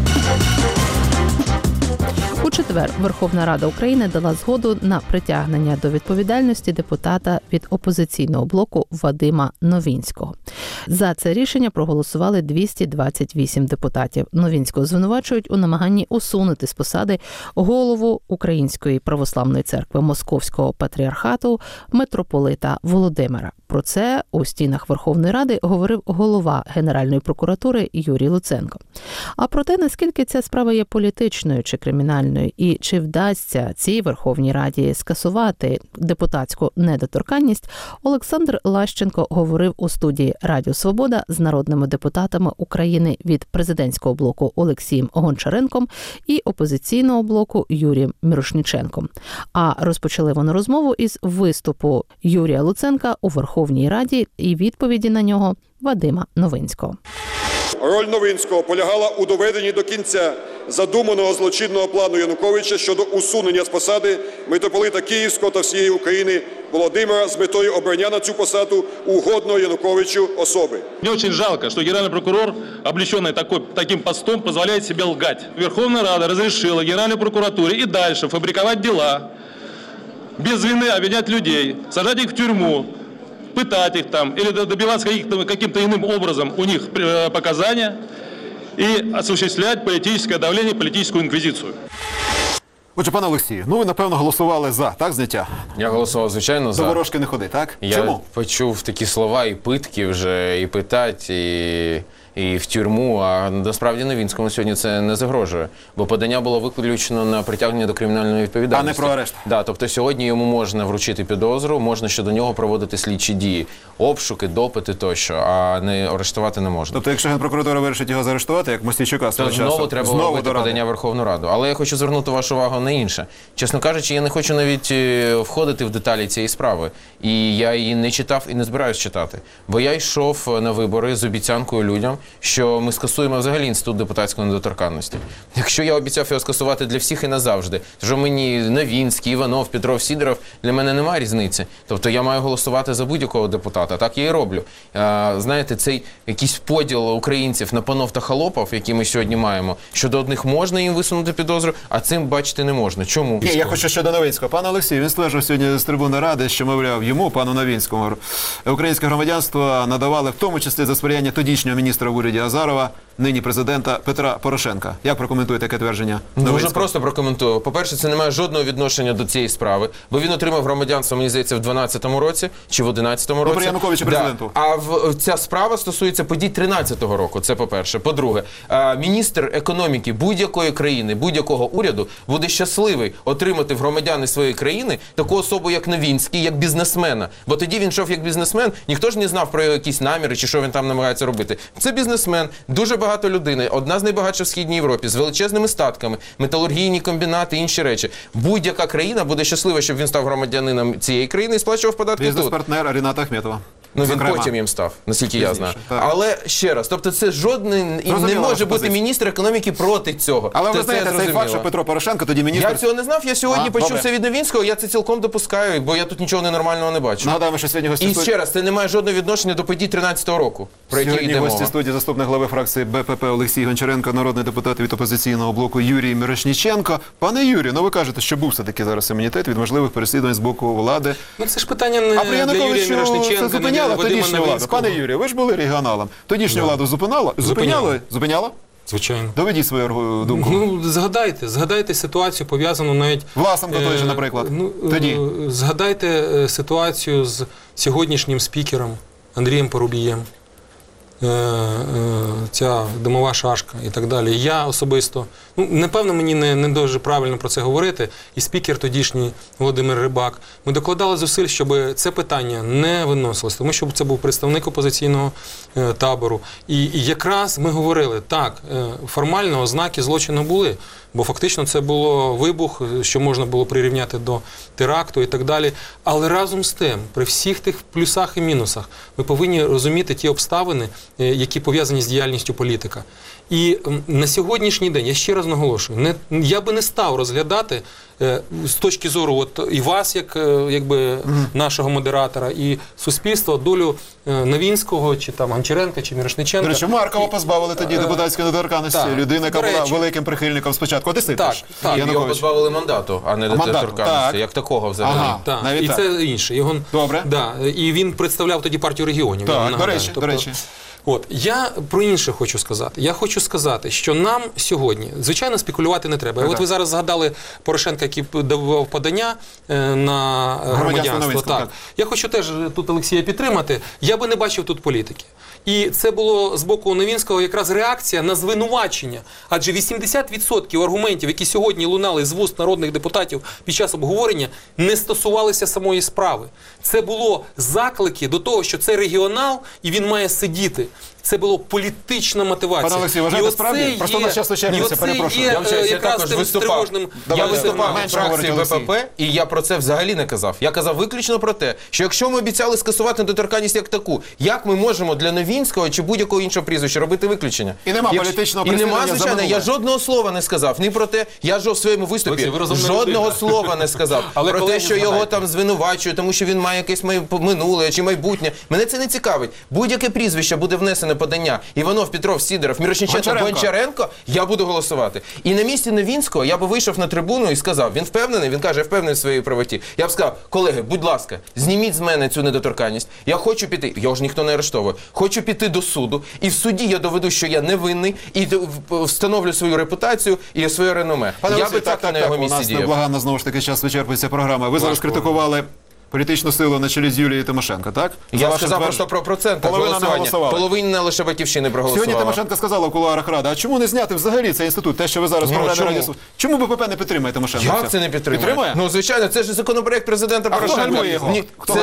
У четвер Верховна Рада України дала згоду на притягнення до відповідальності депутата від опозиційного блоку Вадима Новінського. За це рішення проголосували 228 депутатів. Новінського звинувачують у намаганні усунути з посади голову Української православної церкви Московського патріархату митрополита Володимира. Про це у стінах Верховної Ради говорив голова Генеральної прокуратури Юрій Луценко. А про те, наскільки ця справа є політичною чи кримінальною, і чи вдасться цій Верховній Раді скасувати депутатську недоторканність, Олександр Лащенко говорив у студії «Радіо Свобода» з народними депутатами України від президентського блоку Олексієм Гончаренком і опозиційного блоку Юрієм Мірошніченком. А розпочали вони розмову із виступу Юрія Луценка у Верховній Раді і відповіді на нього Вадима Новинського. Роль Новинського полягала у доведенні до кінця задуманого злочинного плану Януковича щодо усунення з посади митрополита Київського та всієї України Володимира з метою обрання на цю посаду угодної Януковичу особи. Мне очень жалко, что генеральный прокурор, облеченный таким постом, позволяет себе лгать. Верховная Рада разрешила Генеральной прокуратуре и дальше фабриковать дела, без вины обвинять людей, сажать их в тюрьму, пытать их там или добиваться каким-то иным образом у них показания и осуществлять политическое давление, политическую инквизицию. Отже, пане Олексію, ви, напевно, голосували за, так, зняття? Я голосував, звичайно, за. До ворожки не ходи, так? Чому? Я почув такі слова, і питки вже, і питать, і в тюрму, а насправді Новінському сьогодні це не загрожує. Бо подання було виключено на притягнення до кримінальної відповідальності. А не про арешт. Да, тобто сьогодні йому можна вручити підозру, можна щодо нього проводити слідчі дії, обшуки, допити тощо, а не арештувати не можна. Тобто, якщо Генпрокуратура вирішить його заарештувати, як Мостійчука свого часу, знову треба робити подання в Верховну Раду. Але я хочу звернути вашу увагу на інше. Чесно кажучи, я не хочу навіть входити в деталі цієї справи. І я її не читав і не збираюсь читати. Бо я йшов на вибори з обіцянкою людям, що ми скасуємо взагалі інститут депутатської недоторканності. Якщо я обіцяв його скасувати для всіх і назавжди, то мені Новінський, Іванов, Петров, Сідоров, для мене немає різниці. Тобто я маю голосувати за будь-якого депутата. Так я і роблю. Знаєте, цей якийсь поділ українців на панов та холопів, який ми сьогодні маємо, щодо одних можна їм висунути підозру, а цим бачити не можна. Чому? Ні, я хочу щодо Новинського. Пан Олексій, він стверджував сьогодні з трибуни Ради, що, мовляв, йому, пану Новинському, українське громадянство надавали в тому числі за сприяння тодішнього міністра в уряді Азарова, нині президента Петра Порошенка. Як прокоментуєте таке твердження Новинського? Дуже просто прокоментую. По-перше, це не має жодного відношення до цієї справи, бо він отримав громадянство, мені здається, в 12-му році чи в 11-му році. При Януковичі президенту. Да. А ця справа стосується подій 13-го року, це по-перше. По-друге, міністр економіки будь-якої країни, будь-якого уряду буде щасливий отримати в громадяни своєї країни таку особу, як Новінський, як бізнесмена. Бо тоді він йшов як бізнесмен, ніхто ж не знав про його якісь наміри чи що він там намагається робити. Це бізнесмен, дуже багато людей, одна з найбагатших в Східній Європі, з величезними статками, металургійні комбінати, інші речі. Будь-яка країна буде щаслива, щоб він став громадянином цієї країни і сплачував податки тут. Бізнес-партнер Ріната Ахметова. Ну, він Зокрема. потім їм став, наскільки я знаю. Так. Але ще раз, тобто це жодний, і не Зрозуміла може ваша бути позиція. міністр економіки проти цього. Але ви Це знаєте, цей зрозуміло. факт, що Петро Порошенко тоді міністр... Я цього не знав, я сьогодні почув добре. це від Новінського, я це цілком допускаю, бо я тут нічого ненормального не бачу. Нагадаємо, що сьогодні гості І ще раз, це не має жодного відношення до подій 13-го року, про які Сьогодні йде гості мова. студії заступник глави фракції БПП Олексій Гончаренко, народний депутат від опозиційного блоку Юрій Мірошніченко. Пане Юрію, ну ви кажете, що був все-таки зараз імунітет від можливих переслідувань з боку влади. Ну це ж питання не А при для Юрія Януковичу це Мірошниченка, не для зупиняла Вадима тодішню владу. Новинського. Пане Юрію, ви ж були регіоналом. Тодішню владу зупиняла? Зупиняла? Звичайно. Доведіть свою думку. Ну, згадайте ситуацію, пов'язану навіть... Власенко той же, наприклад. Тоді. Згадайте ситуацію з сьогоднішнім спікером Андрієм Парубієм. Ця димова шашка і так далі. Я особисто, напевно, мені не дуже правильно про це говорити, і спікер тодішній Володимир Рибак, ми докладали зусиль, щоб це питання не виносилось, тому що це був представник опозиційного табору. І якраз ми говорили, так, формально ознаки злочину були, бо фактично це було вибух, що можна було прирівняти до теракту і так далі. Але разом з тим, при всіх тих плюсах і мінусах, ми повинні розуміти ті обставини, які пов'язані з діяльністю політика. І на сьогоднішній день, я ще раз наголошую, я би не став розглядати з точки зору і вас, як нашого модератора, і суспільства, долю Новінського, чи там Гончаренка, чи Мірошниченка. До речі, Маркова позбавили тоді депутатської недоторканності. Людина, яка була великим прихильником спочатку. Так. Його позбавили мандату, а не недоторканності, як такого взагалі. Так, і це інше. Добре. І він представляв тоді партію регіонів. Так, до речі. Я про інше хочу сказати. Я хочу сказати, що нам сьогодні, звичайно, спекулювати не треба. От ви зараз згадали Порошенка, який давав подання на громадянство. Так. Я хочу теж тут Олексія підтримати. Я би не бачив тут політики. І це було з боку Новінського якраз реакція на звинувачення. Адже 80% аргументів, які сьогодні лунали з вуст народних депутатів під час обговорення, не стосувалися самої справи. Це було заклики до того, що це регіонал і він має сидіти. Це було політична мотивація. Пане Олексій, вважаєте справді? Просто на час очерниться, перепрошую. Я також виступав. Я виступав у фракції БПП, і я про це взагалі не казав. Я казав виключно про те, що якщо ми обіцяли скасувати недоторканність як таку, як ми можемо для Новінського чи будь-якого іншого прізвища робити виключення? І нема політичного переслідування. І нема, звичайно, я жодного слова не сказав. Ні про те, я ж у своєму виступі жодного слова не сказав. Про те, що його там звинувачують, тому що він має якесь минуле чи майбутнє. Мене це не цікавить. Будь-яке прізвище буде внесене подання. Іванов, Петров, Сидоров, Мірошниченко, Гончаренко, я буду голосувати. І на місці Новінського я би вийшов на трибуну і сказав, він впевнений, він каже, я впевнений в своїй правоті. Я б сказав, колеги, будь ласка, зніміть з мене цю недоторканність. Я хочу піти, його ж ніхто не арештовує, хочу піти до суду, і в суді я доведу, що я невинний, і встановлю свою репутацію і своє реноме. Я би так на його місці діяв. У нас неблаганно, знову ж таки, час вичерпується програма. Ви зараз критикували політичну силу на чолі з Юлією Тимошенко, так? Я сказав просто про проценти голосування. Половина лише Батьківщини проголосувала. Сьогодні Тимошенко сказала в кулуарах Ради, а чому не зняти взагалі цей інститут, те, що ви зараз програмі Раді Суд? Чому БПП не підтримує Тимошенко? Як це не підтримує? Ну, звичайно, це ж законопроект президента Порошенка.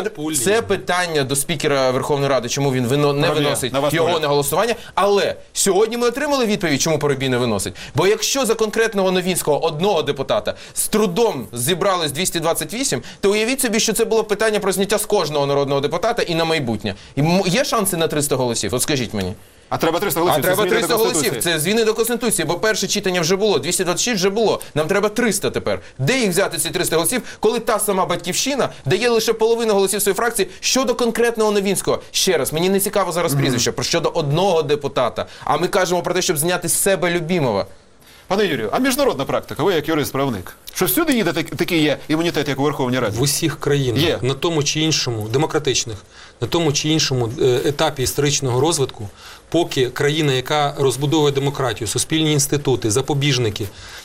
Це питання до спікера Верховної Ради, чому він не виносить його на голосування. Але сьогодні ми отримали відповідь, чому Парубій не виносить. Бо якщо за конкретного Новінського одного депутата з трудом зібрались 228, то уявіть собі, що це було питання про зняття з кожного народного депутата і на майбутнє. І є шанси на 300 голосів? От скажіть мені. А треба 300 голосів. А треба 300 голосів. Це зміни до Конституції, бо перше читання вже було, 226 вже було. Нам треба 300 тепер. Де їх взяти, ці 300 голосів, коли та сама Батьківщина дає лише половину голосів своєї фракції щодо конкретного Новінського? Ще раз, мені не цікаво зараз прізвище, про щодо одного депутата. А ми кажемо про те, щоб зняти з себе любимого. Пане Юрію, а міжнародна практика, ви як юрист-правник, що всюди є такий є імунітет, як у Верховній Раді? В усіх країнах, на тому чи іншому, демократичних, на тому чи іншому етапі історичного розвитку, поки країна, яка розбудовує демократію, суспільні інститути, запобіжники,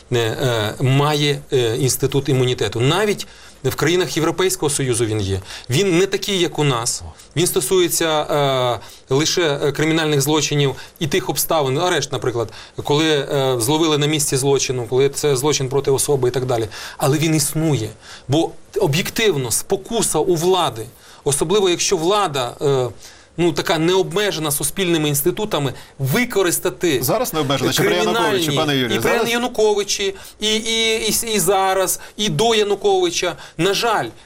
має інститут імунітету. Навіть в країнах Європейського Союзу він є. Він не такий, як у нас. Він стосується лише кримінальних злочинів і тих обставин, арешт, наприклад, коли зловили на місці злочину, коли це злочин проти особи і так далі. Але він існує. Бо об'єктивно спокуса у влади, особливо якщо влада така необмежена суспільними інститутами, використати зараз необмежена, чи при Януковичі, пане Юрію? І при Януковичі, і зараз, і до Януковича. На жаль,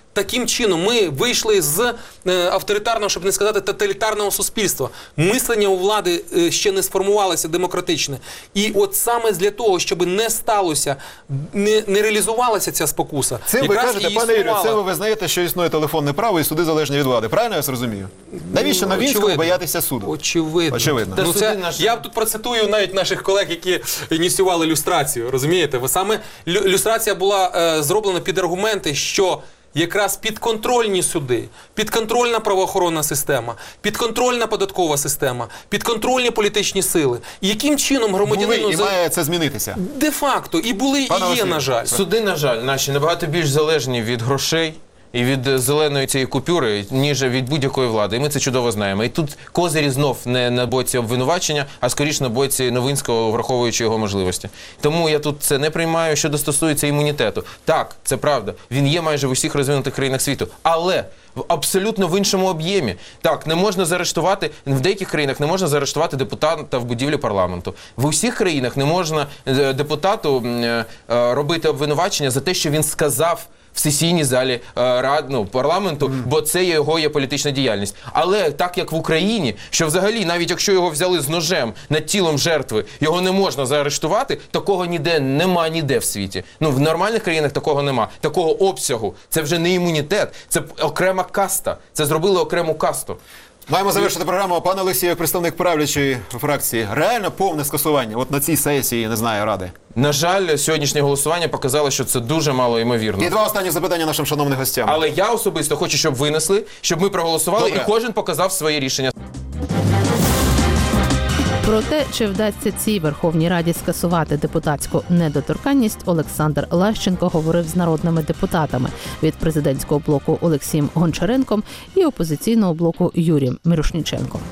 таким чином ми вийшли з авторитарного, щоб не сказати, тоталітарного суспільства. Мислення у влади ще не сформувалося демократичне. І от саме для того, щоб не сталося, не реалізувалася ця спокуса. Це ви кажете, пане Юрію, це ви визнаєте, що існує телефонне право і суди залежні від влади. Правильно я зрозумію? Навіщо Новинському боятися суду? Очевидно. Ну, це, я тут процитую навіть наших колег, які ініціювали люстрацію, розумієте? Саме люстрація була зроблена під аргументи, що якраз підконтрольні суди, підконтрольна правоохоронна система, підконтрольна податкова система, підконтрольні політичні сили. І яким чином громадянину... Були, і має це змінитися. Де-факто. І були, і є, на жаль. Суди, на жаль, наші набагато більш залежні від грошей і від зеленої цієї купюри, ніж від будь-якої влади. І ми це чудово знаємо. І тут козирі знов не на боці обвинувачення, а скоріше на боці Новинського, враховуючи його можливості. Тому я тут це не приймаю. Що стосується імунітету. Так, це правда. Він є майже в усіх розвинутих країнах світу. Але абсолютно в іншому об'ємі. Так, не можна заарештувати, в деяких країнах не можна заарештувати депутата в будівлі парламенту. В усіх країнах не можна депутату робити обвинувачення за те, що він сказав в сесійній залі парламенту, бо це його є політична діяльність. Але так, як в Україні, що взагалі, навіть якщо його взяли з ножем над тілом жертви, його не можна заарештувати, такого ніде в світі. Ну, в нормальних країнах такого нема. Такого обсягу. Це вже не імунітет, це окрема каста. Це зробили окрему касту. Маємо завершити програму. Пане Олексію, як представник правлячої фракції, реально повне скасування от на цій сесії, не знаю, Ради? На жаль, сьогоднішнє голосування показало, що це дуже мало ймовірно. І два останні запитання нашим шановним гостям. Але я особисто хочу, щоб винесли, щоб ми проголосували, і кожен показав своє рішення. Про те, чи вдасться цій Верховній Раді скасувати депутатську недоторканність, Олександр Лащенко говорив з народними депутатами від президентського блоку Олексієм Гончаренком і опозиційного блоку Юрієм Мірошніченком.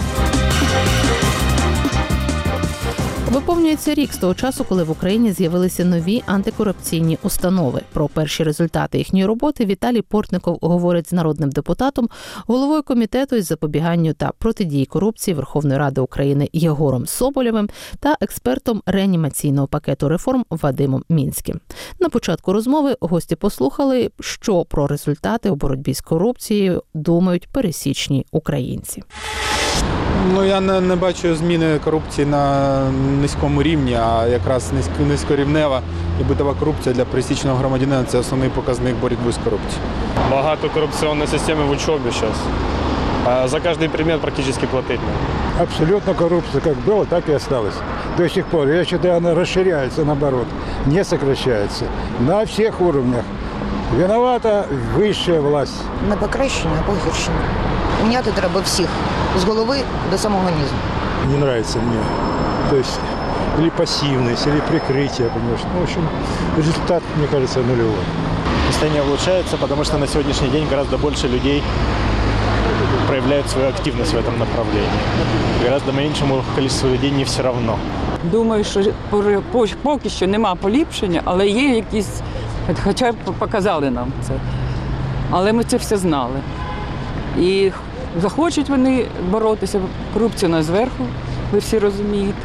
Виповнюється рік з того часу, коли в Україні з'явилися нові антикорупційні установи. Про перші результати їхньої роботи Віталій Портников говорить з народним депутатом, головою комітету із запобіганню та протидії корупції Верховної Ради України Єгором Соболєвим та експертом реанімаційного пакету реформ Вадимом Мінським. На початку розмови гості послухали, що про результати у боротьбі з корупцією думають пересічні українці. Ну, я не бачу зміни корупції на низькому рівні, а якраз низькорівнева і битова корупція для пересічного громадянина – це основний показник боротьби з корупцією. Багато коррупционной системы в учебе сейчас. За каждый предмет практически платить надо. Абсолютно коррупция как было, так и осталось. До сих пор. Я считаю, она расширяется, наоборот, не сокращается. На всех уровнях. Виновата вища власть. На покращення або гіршення. Міняти треба всіх, з голови до самого низу. Не нравится мне. То есть, или пассивность, или прикрытие, понимаешь. Ну, в общем, результат, мне кажется, нулевой. Состояние улучшается, потому что на сегодняшний день гораздо больше людей проявляют свою активность в этом направлении. Гораздо меньшему количеству людей не все равно. Думаю, що поки що нема поліпшення, але є якісь, хоча б показали нам це. Але ми це все знали. І захочуть вони боротися, корупцію на зверху, ви всі розумієте.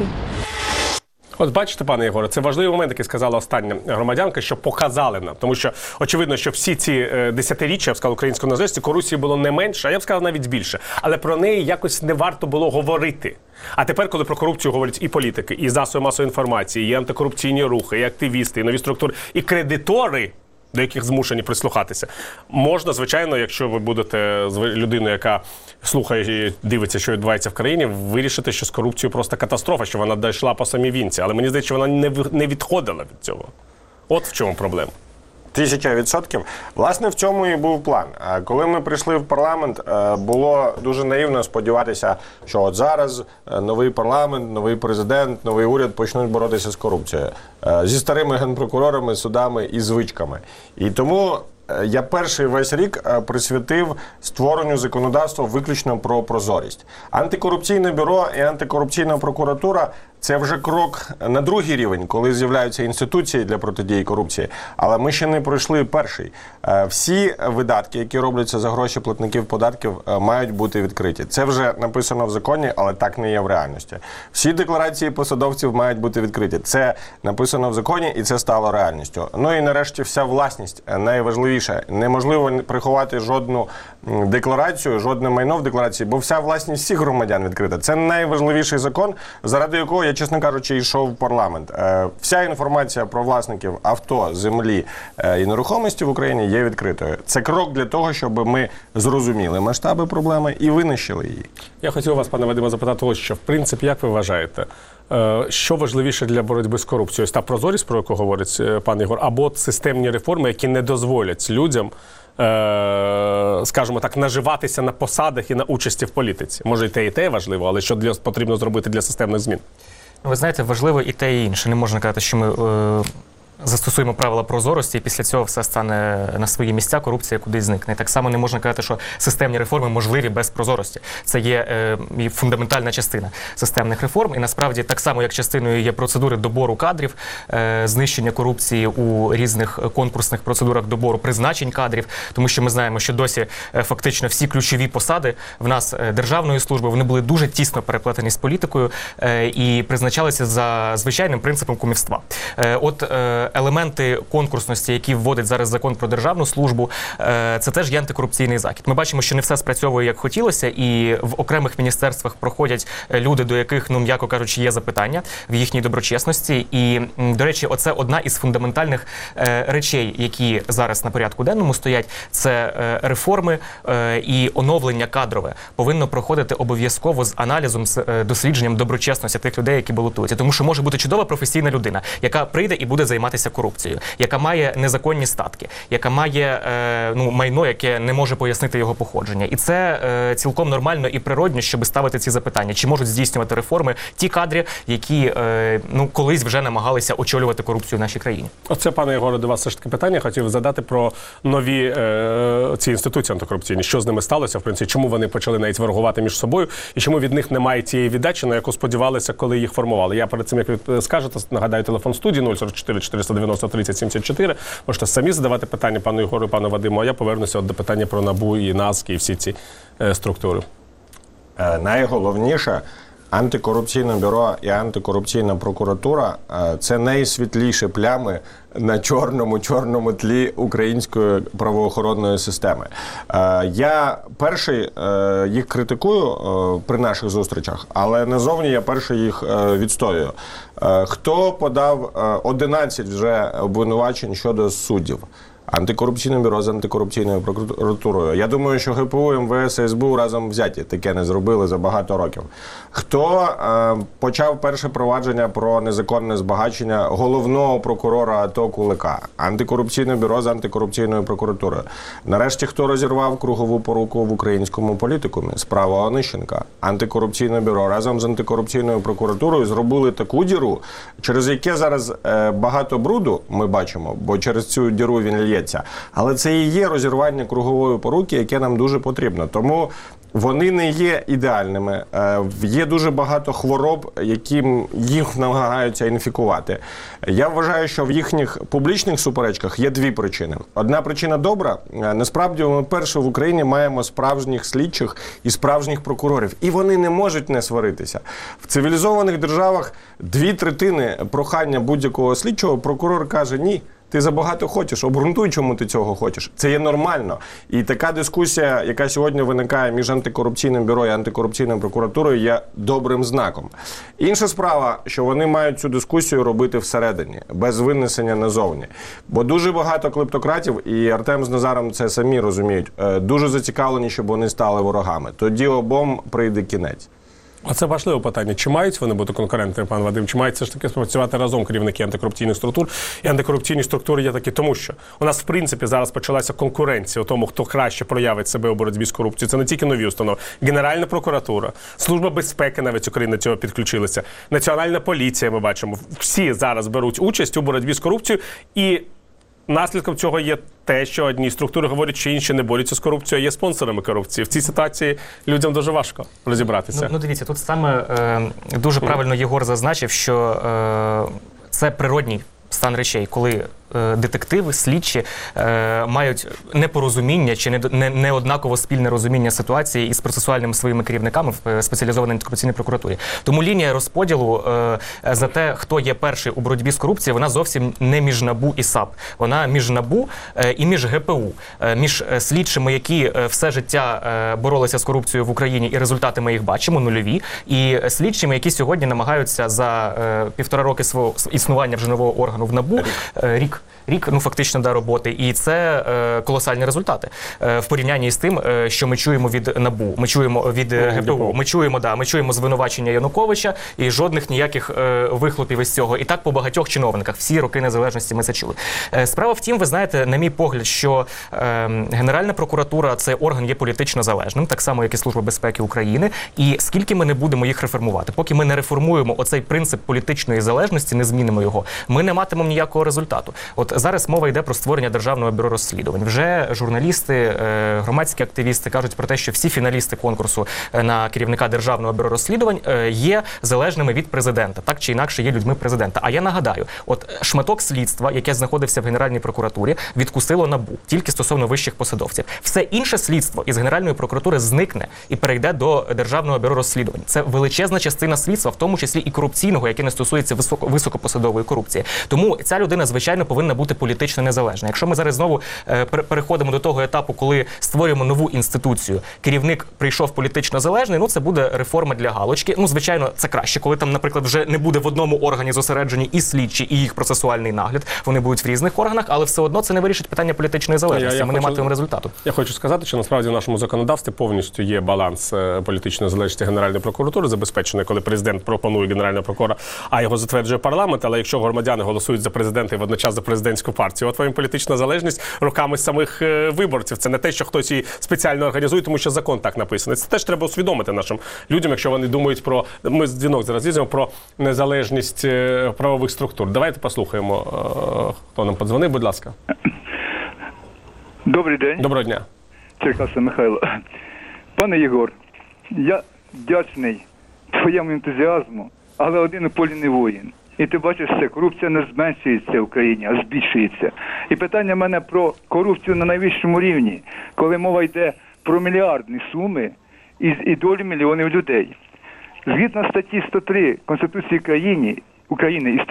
От бачите, пане Єгоре, це важливий момент, який сказала остання громадянка, що показали нам. Тому що, очевидно, що всі ці десятиріччя, я б сказав, української незалежності, корупції було не менше, а я б сказав, навіть більше. Але про неї якось не варто було говорити. А тепер, коли про корупцію говорять і політики, і засоби масової інформації, і антикорупційні рухи, і активісти, і нові структури, і кредитори, до яких змушені прислухатися. Можна, звичайно, якщо ви будете людиною, яка слухає і дивиться, що відбувається в країні, вирішити, що з корупцією просто катастрофа, що вона дійшла по самій вінці. Але мені здається, що вона не відходила від цього. От в чому проблема. 1000%. Власне, в цьому і був план. Коли ми прийшли в парламент, було дуже наївно сподіватися, що от зараз новий парламент, новий президент, новий уряд почнуть боротися з корупцією. Зі старими генпрокурорами, судами і звичками. І тому я перший весь рік присвятив створенню законодавства виключно про прозорість. Антикорупційне бюро і антикорупційна прокуратура Це вже крок на другий рівень, коли з'являються інституції для протидії корупції. Але ми ще не пройшли перший. Всі видатки, які робляться за гроші платників податків, мають бути відкриті. Це вже написано в законі, але так не є в реальності. Всі декларації посадовців мають бути відкриті. Це написано в законі, і це стало реальністю. Ну і нарешті вся власність, найважливіше. Неможливо приховати жодну декларацію, жодне майно в декларації, бо вся власність всіх громадян відкрита. Це найважливіший закон, заради якого я, чесно кажучи, йшов в парламент. Вся інформація про власників авто, землі і нерухомості в Україні є відкритою. Це крок для того, щоб ми зрозуміли масштаби проблеми і винищили її. Я хотів вас, пане Вадиме, запитати ось що. В принципі, як ви вважаєте, що важливіше для боротьби з корупцією? Ось та прозорість, про яку говорить пан Ігор, або системні реформи, які не дозволять людям, скажімо так, наживатися на посадах і на участі в політиці? Може, і те важливо, але що потрібно зробити для системних змін? Ви знаєте, важливо і те, і інше. Не можна казати, що ми застосуємо правила прозорості, і після цього все стане на свої місця, корупція кудись зникне. І так само не можна казати, що системні реформи можливі без прозорості. Це є фундаментальна частина системних реформ. І насправді так само, як частиною є процедури добору кадрів, знищення корупції у різних конкурсних процедурах добору призначень кадрів, тому що ми знаємо, що досі фактично всі ключові посади в нас державної служби, вони були дуже тісно переплетені з політикою і призначалися за звичайним принципом кумівства. Елементи конкурсності, які вводить зараз закон про державну службу, це теж є антикорупційний захід. Ми бачимо, що не все спрацьовує, як хотілося, і в окремих міністерствах проходять люди, до яких, ну, м'яко кажучи, є запитання в їхній доброчесності. І, до речі, оце одна із фундаментальних речей, які зараз на порядку денному стоять, це реформи і оновлення кадрове повинно проходити обов'язково з аналізом, з дослідженням доброчесності тих людей, які балотуються. Тому що може бути чудова професійна людина, яка прийде і буде займатися корупцією, яка має незаконні статки, яка має майно, яке не може пояснити його походження. І це цілком нормально і природно, щоб ставити ці запитання. Чи можуть здійснювати реформи ті кадри, які колись вже намагалися очолювати корупцію в нашій країні? Оце, пане Єгоре, до вас все ж таки питання. Хотів задати про нові ці інституції антикорупційні. Що з ними сталося, в принципі, чому вони почали навіть ворогувати між собою, і чому від них немає тієї віддачі, на яку сподівалися, коли їх формували. Я перед цим, як ви скажете, нагадаю, телефон студії 044 490 30 74. Можете самі задавати питання пану Єгору і пану Вадиму, а я повернуся до питання про НАБУ і НАЗК і всі ці структури. Найголовніше, антикорупційне бюро і антикорупційна прокуратура – це найсвітліші плями на чорному тлі української правоохоронної системи. Я перший їх критикую при наших зустрічах, але назовні я перший їх відстоюю. Хто подав 11 вже обвинувачень щодо суддів? Антикорупційне бюро з антикорупційною прокуратурою. Я думаю, що ГПУ, МВС, СБУ разом взяті таке не зробили за багато років. Хто почав перше провадження про незаконне збагачення головного прокурора АТО Кулика? Антикорупційне бюро з антикорупційною прокуратурою. Нарешті, хто розірвав кругову поруку в українському політикумі? Справа Онищенка. Антикорупційне бюро разом з антикорупційною прокуратурою зробили таку діру, через яке зараз багато бруду ми бачимо, бо через цю діру він лє. Але це і є розірвання кругової поруки, яке нам дуже потрібно. Тому вони не є ідеальними. Є дуже багато хвороб, яким їх намагаються інфікувати. Я вважаю, що в їхніх публічних суперечках є дві причини. Одна причина добра. Насправді, ми перше в Україні маємо справжніх слідчих і справжніх прокурорів. І вони не можуть не сваритися. В цивілізованих державах 2/3 прохання будь-якого слідчого прокурор каже «ні». Ти забагато хочеш, обґрунтуй, чому ти цього хочеш. Це є нормально. І така дискусія, яка сьогодні виникає між антикорупційним бюро і антикорупційною прокуратурою, є добрим знаком. Інша справа, що вони мають цю дискусію робити всередині, без винесення назовні. Бо дуже багато клептократів, і Артем з Назаром це самі розуміють, дуже зацікавлені, щоб вони стали ворогами. Тоді обом прийде кінець. А це важливе питання. Чи мають вони бути конкурентами, пан Вадим? Чи мають все ж таки спрацювати разом керівники антикорупційних структур? І антикорупційні структури є такі, тому що у нас, в принципі, зараз почалася конкуренція у тому, хто краще проявить себе у боротьбі з корупцією. Це не тільки нові установи. Генеральна прокуратура, Служба безпеки навіть України до цього підключилися, Національна поліція, ми бачимо. Всі зараз беруть участь у боротьбі з корупцією і наслідком цього є те, що одні структури говорять, що інші не борються з корупцією, а є спонсорами корупції. В цій ситуації людям дуже важко розібратися. Ну дивіться, тут саме дуже правильно Єгор зазначив, що це природній стан речей, коли детективи, слідчі мають непорозуміння чи не однаково спільне розуміння ситуації із процесуальними своїми керівниками в спеціалізованій антикорупційній прокуратурі. Тому лінія розподілу за те, хто є перший у боротьбі з корупцією, вона зовсім не між НАБУ і САП. Вона між НАБУ і між ГПУ. Між слідчими, які все життя боролися з корупцією в Україні, і результати ми їх бачимо, нульові, і слідчими, які сьогодні намагаються за 1,5 роки свого існування вже нового органу в НАБУ, рік, ну фактично, роботи. І це колосальні результати в порівнянні з тим, що ми чуємо від НАБУ, ми чуємо від ГПУ, ми чуємо звинувачення Януковича і жодних ніяких вихлопів із цього. І так по багатьох чиновниках. Всі роки незалежності ми це чули. Справа в тім, ви знаєте, на мій погляд, що Генеральна прокуратура – це орган є політично залежним, так само, як і Служба безпеки України. І скільки ми не будемо їх реформувати, поки ми не реформуємо оцей принцип політичної залежності, не змінимо його, ми не матимемо ніякого результату. От зараз мова йде про створення Державного бюро розслідувань. Вже журналісти, громадські активісти кажуть про те, що всі фіналісти конкурсу на керівника Державного бюро розслідувань є залежними від президента, так чи інакше є людьми президента. А я нагадаю, от шматок слідства, яке знаходився в Генеральній прокуратурі, відкусило НАБУ, тільки стосовно вищих посадовців. Все інше слідство із Генеральної прокуратури зникне і перейде до Державного бюро розслідувань. Це величезна частина слідства, в тому числі і корупційного, яке не стосується високопосадової корупції. Тому ця людина, звичайно, повинна бути політично незалежна. Якщо ми зараз знову переходимо до того етапу, коли створюємо нову інституцію, керівник прийшов політично залежний, ну це буде реформа для галочки. Ну, звичайно, це краще, коли там, наприклад, вже не буде в одному органі зосереджені і слідчі, і їх процесуальний нагляд. Вони будуть в різних органах, але все одно це не вирішить питання політичної залежності. Ми не матимемо результату. Я хочу сказати, що насправді в нашому законодавстві повністю є баланс політичної залежності Генеральної прокуратури, забезпечений, коли президент пропонує Генерального прокурора, а його затверджує парламент. Але якщо громадяни голосують за президента і водночас за президентську партію, от вам політична залежність руками самих виборців. Це не те, що хтось її спеціально організує, тому що закон так написаний. Це теж треба усвідомити нашим людям, якщо вони думають про, ми дзвінок зараз візьмемо, про незалежність правових структур. Давайте послухаємо, хто нам подзвонив, будь ласка. Добрий день. Доброго дня. Черкаса Михайло. Пане Єгор, я вдячний твоєму ентузіазму, але один у полі не воїн. І ти бачиш все, корупція не зменшується в Україні, а збільшується. І питання в мене про корупцію на найвищому рівні, коли мова йде про мільярдні суми і долі мільйонів людей. Згідно статті 103 Конституції України і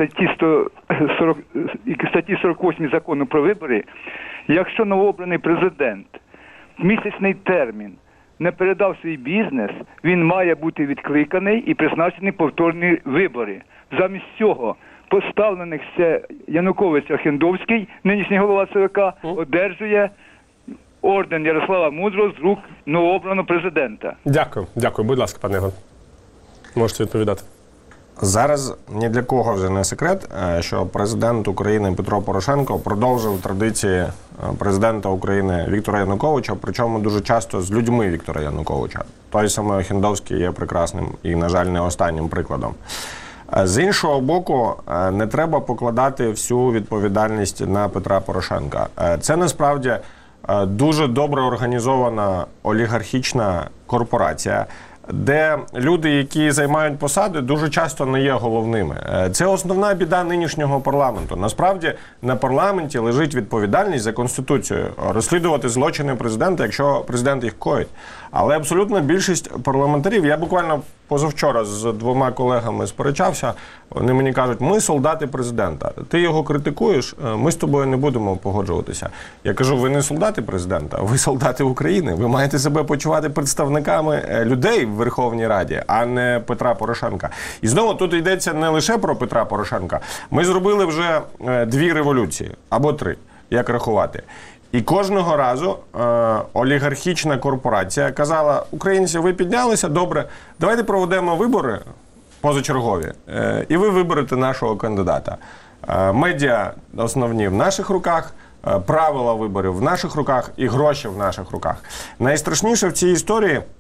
статті 48 Закону про вибори, якщо новообраний президент в місячний термін не передав свій бізнес, він має бути відкликаний і призначені повторні вибори. Замість цього поставлених Янукович Охендовський, нинішній голова ЦВК, одержує орден Ярослава Мудрого з рук новообраного президента. Дякую. Дякую. Будь ласка, пане Ігор. Можете відповідати. Зараз ні для кого вже не секрет, що президент України Петро Порошенко продовжив традиції президента України Віктора Януковича, причому дуже часто з людьми Віктора Януковича. Той самий Охендовський є прекрасним і, на жаль, не останнім прикладом. З іншого боку, не треба покладати всю відповідальність на Петра Порошенка. Це насправді дуже добре організована олігархічна корпорація, де люди, які займають посади, дуже часто не є головними. Це основна біда нинішнього парламенту. Насправді, на парламенті лежить відповідальність за Конституцією розслідувати злочини президента, якщо президент їх коїть. Але абсолютна більшість парламентарів, я буквально позавчора з 2 колегами сперечався, вони мені кажуть, ми солдати президента, ти його критикуєш, ми з тобою не будемо погоджуватися. Я кажу, ви не солдати президента, ви солдати України, ви маєте себе почувати представниками людей в Верховній Раді, а не Петра Порошенка. І знову тут йдеться не лише про Петра Порошенка, ми зробили вже 2 революції, або 3, як рахувати. І кожного разу олігархічна корпорація казала, українці, ви піднялися, добре, давайте проведемо вибори позачергові, і ви виберете нашого кандидата. Медіа основні в наших руках, правила виборів в наших руках і гроші в наших руках. Найстрашніше в цій історії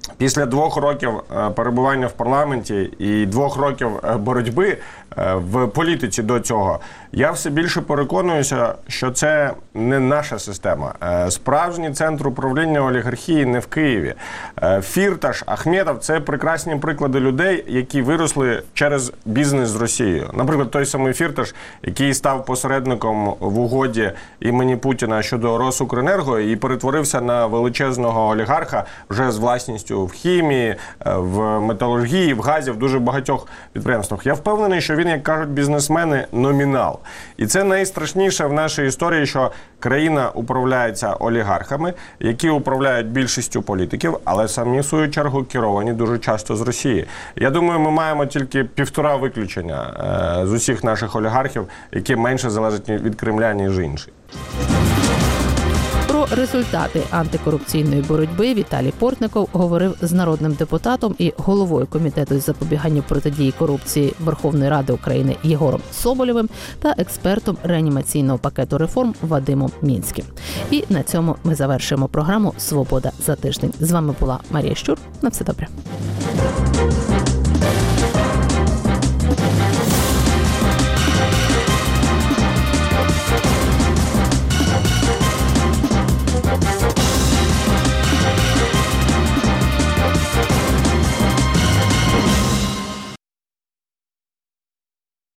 Після 2 років перебування в парламенті і 2 років боротьби в політиці до цього, я все більше переконуюся, що це не наша система. Справжній центр управління олігархії не в Києві. Фірташ, Ахметов – це прекрасні приклади людей, які виросли через бізнес з Росією. Наприклад, той самий Фірташ, який став посередником в угоді імені Путіна щодо Росукренерго і перетворився на величезного олігарха вже з власністю в хімії, в металургії, в газі, в дуже багатьох підприємствах. Я впевнений, що він, як кажуть бізнесмени, номінал. І це найстрашніше в нашій історії, що країна управляється олігархами, які управляють більшістю політиків, але самі, в свою чергу, керовані дуже часто з Росії. Я думаю, ми маємо тільки 1,5 виключення з усіх наших олігархів, які менше залежать від Кремля, ніж інші. Про результати антикорупційної боротьби Віталій Портников говорив з народним депутатом і головою Комітету з запобігання протидії корупції Верховної Ради України Єгором Соболєвим та експертом реанімаційного пакету реформ Вадимом Мінським. І на цьому ми завершуємо програму «Свобода за тиждень». З вами була Марія Щур. На все добре.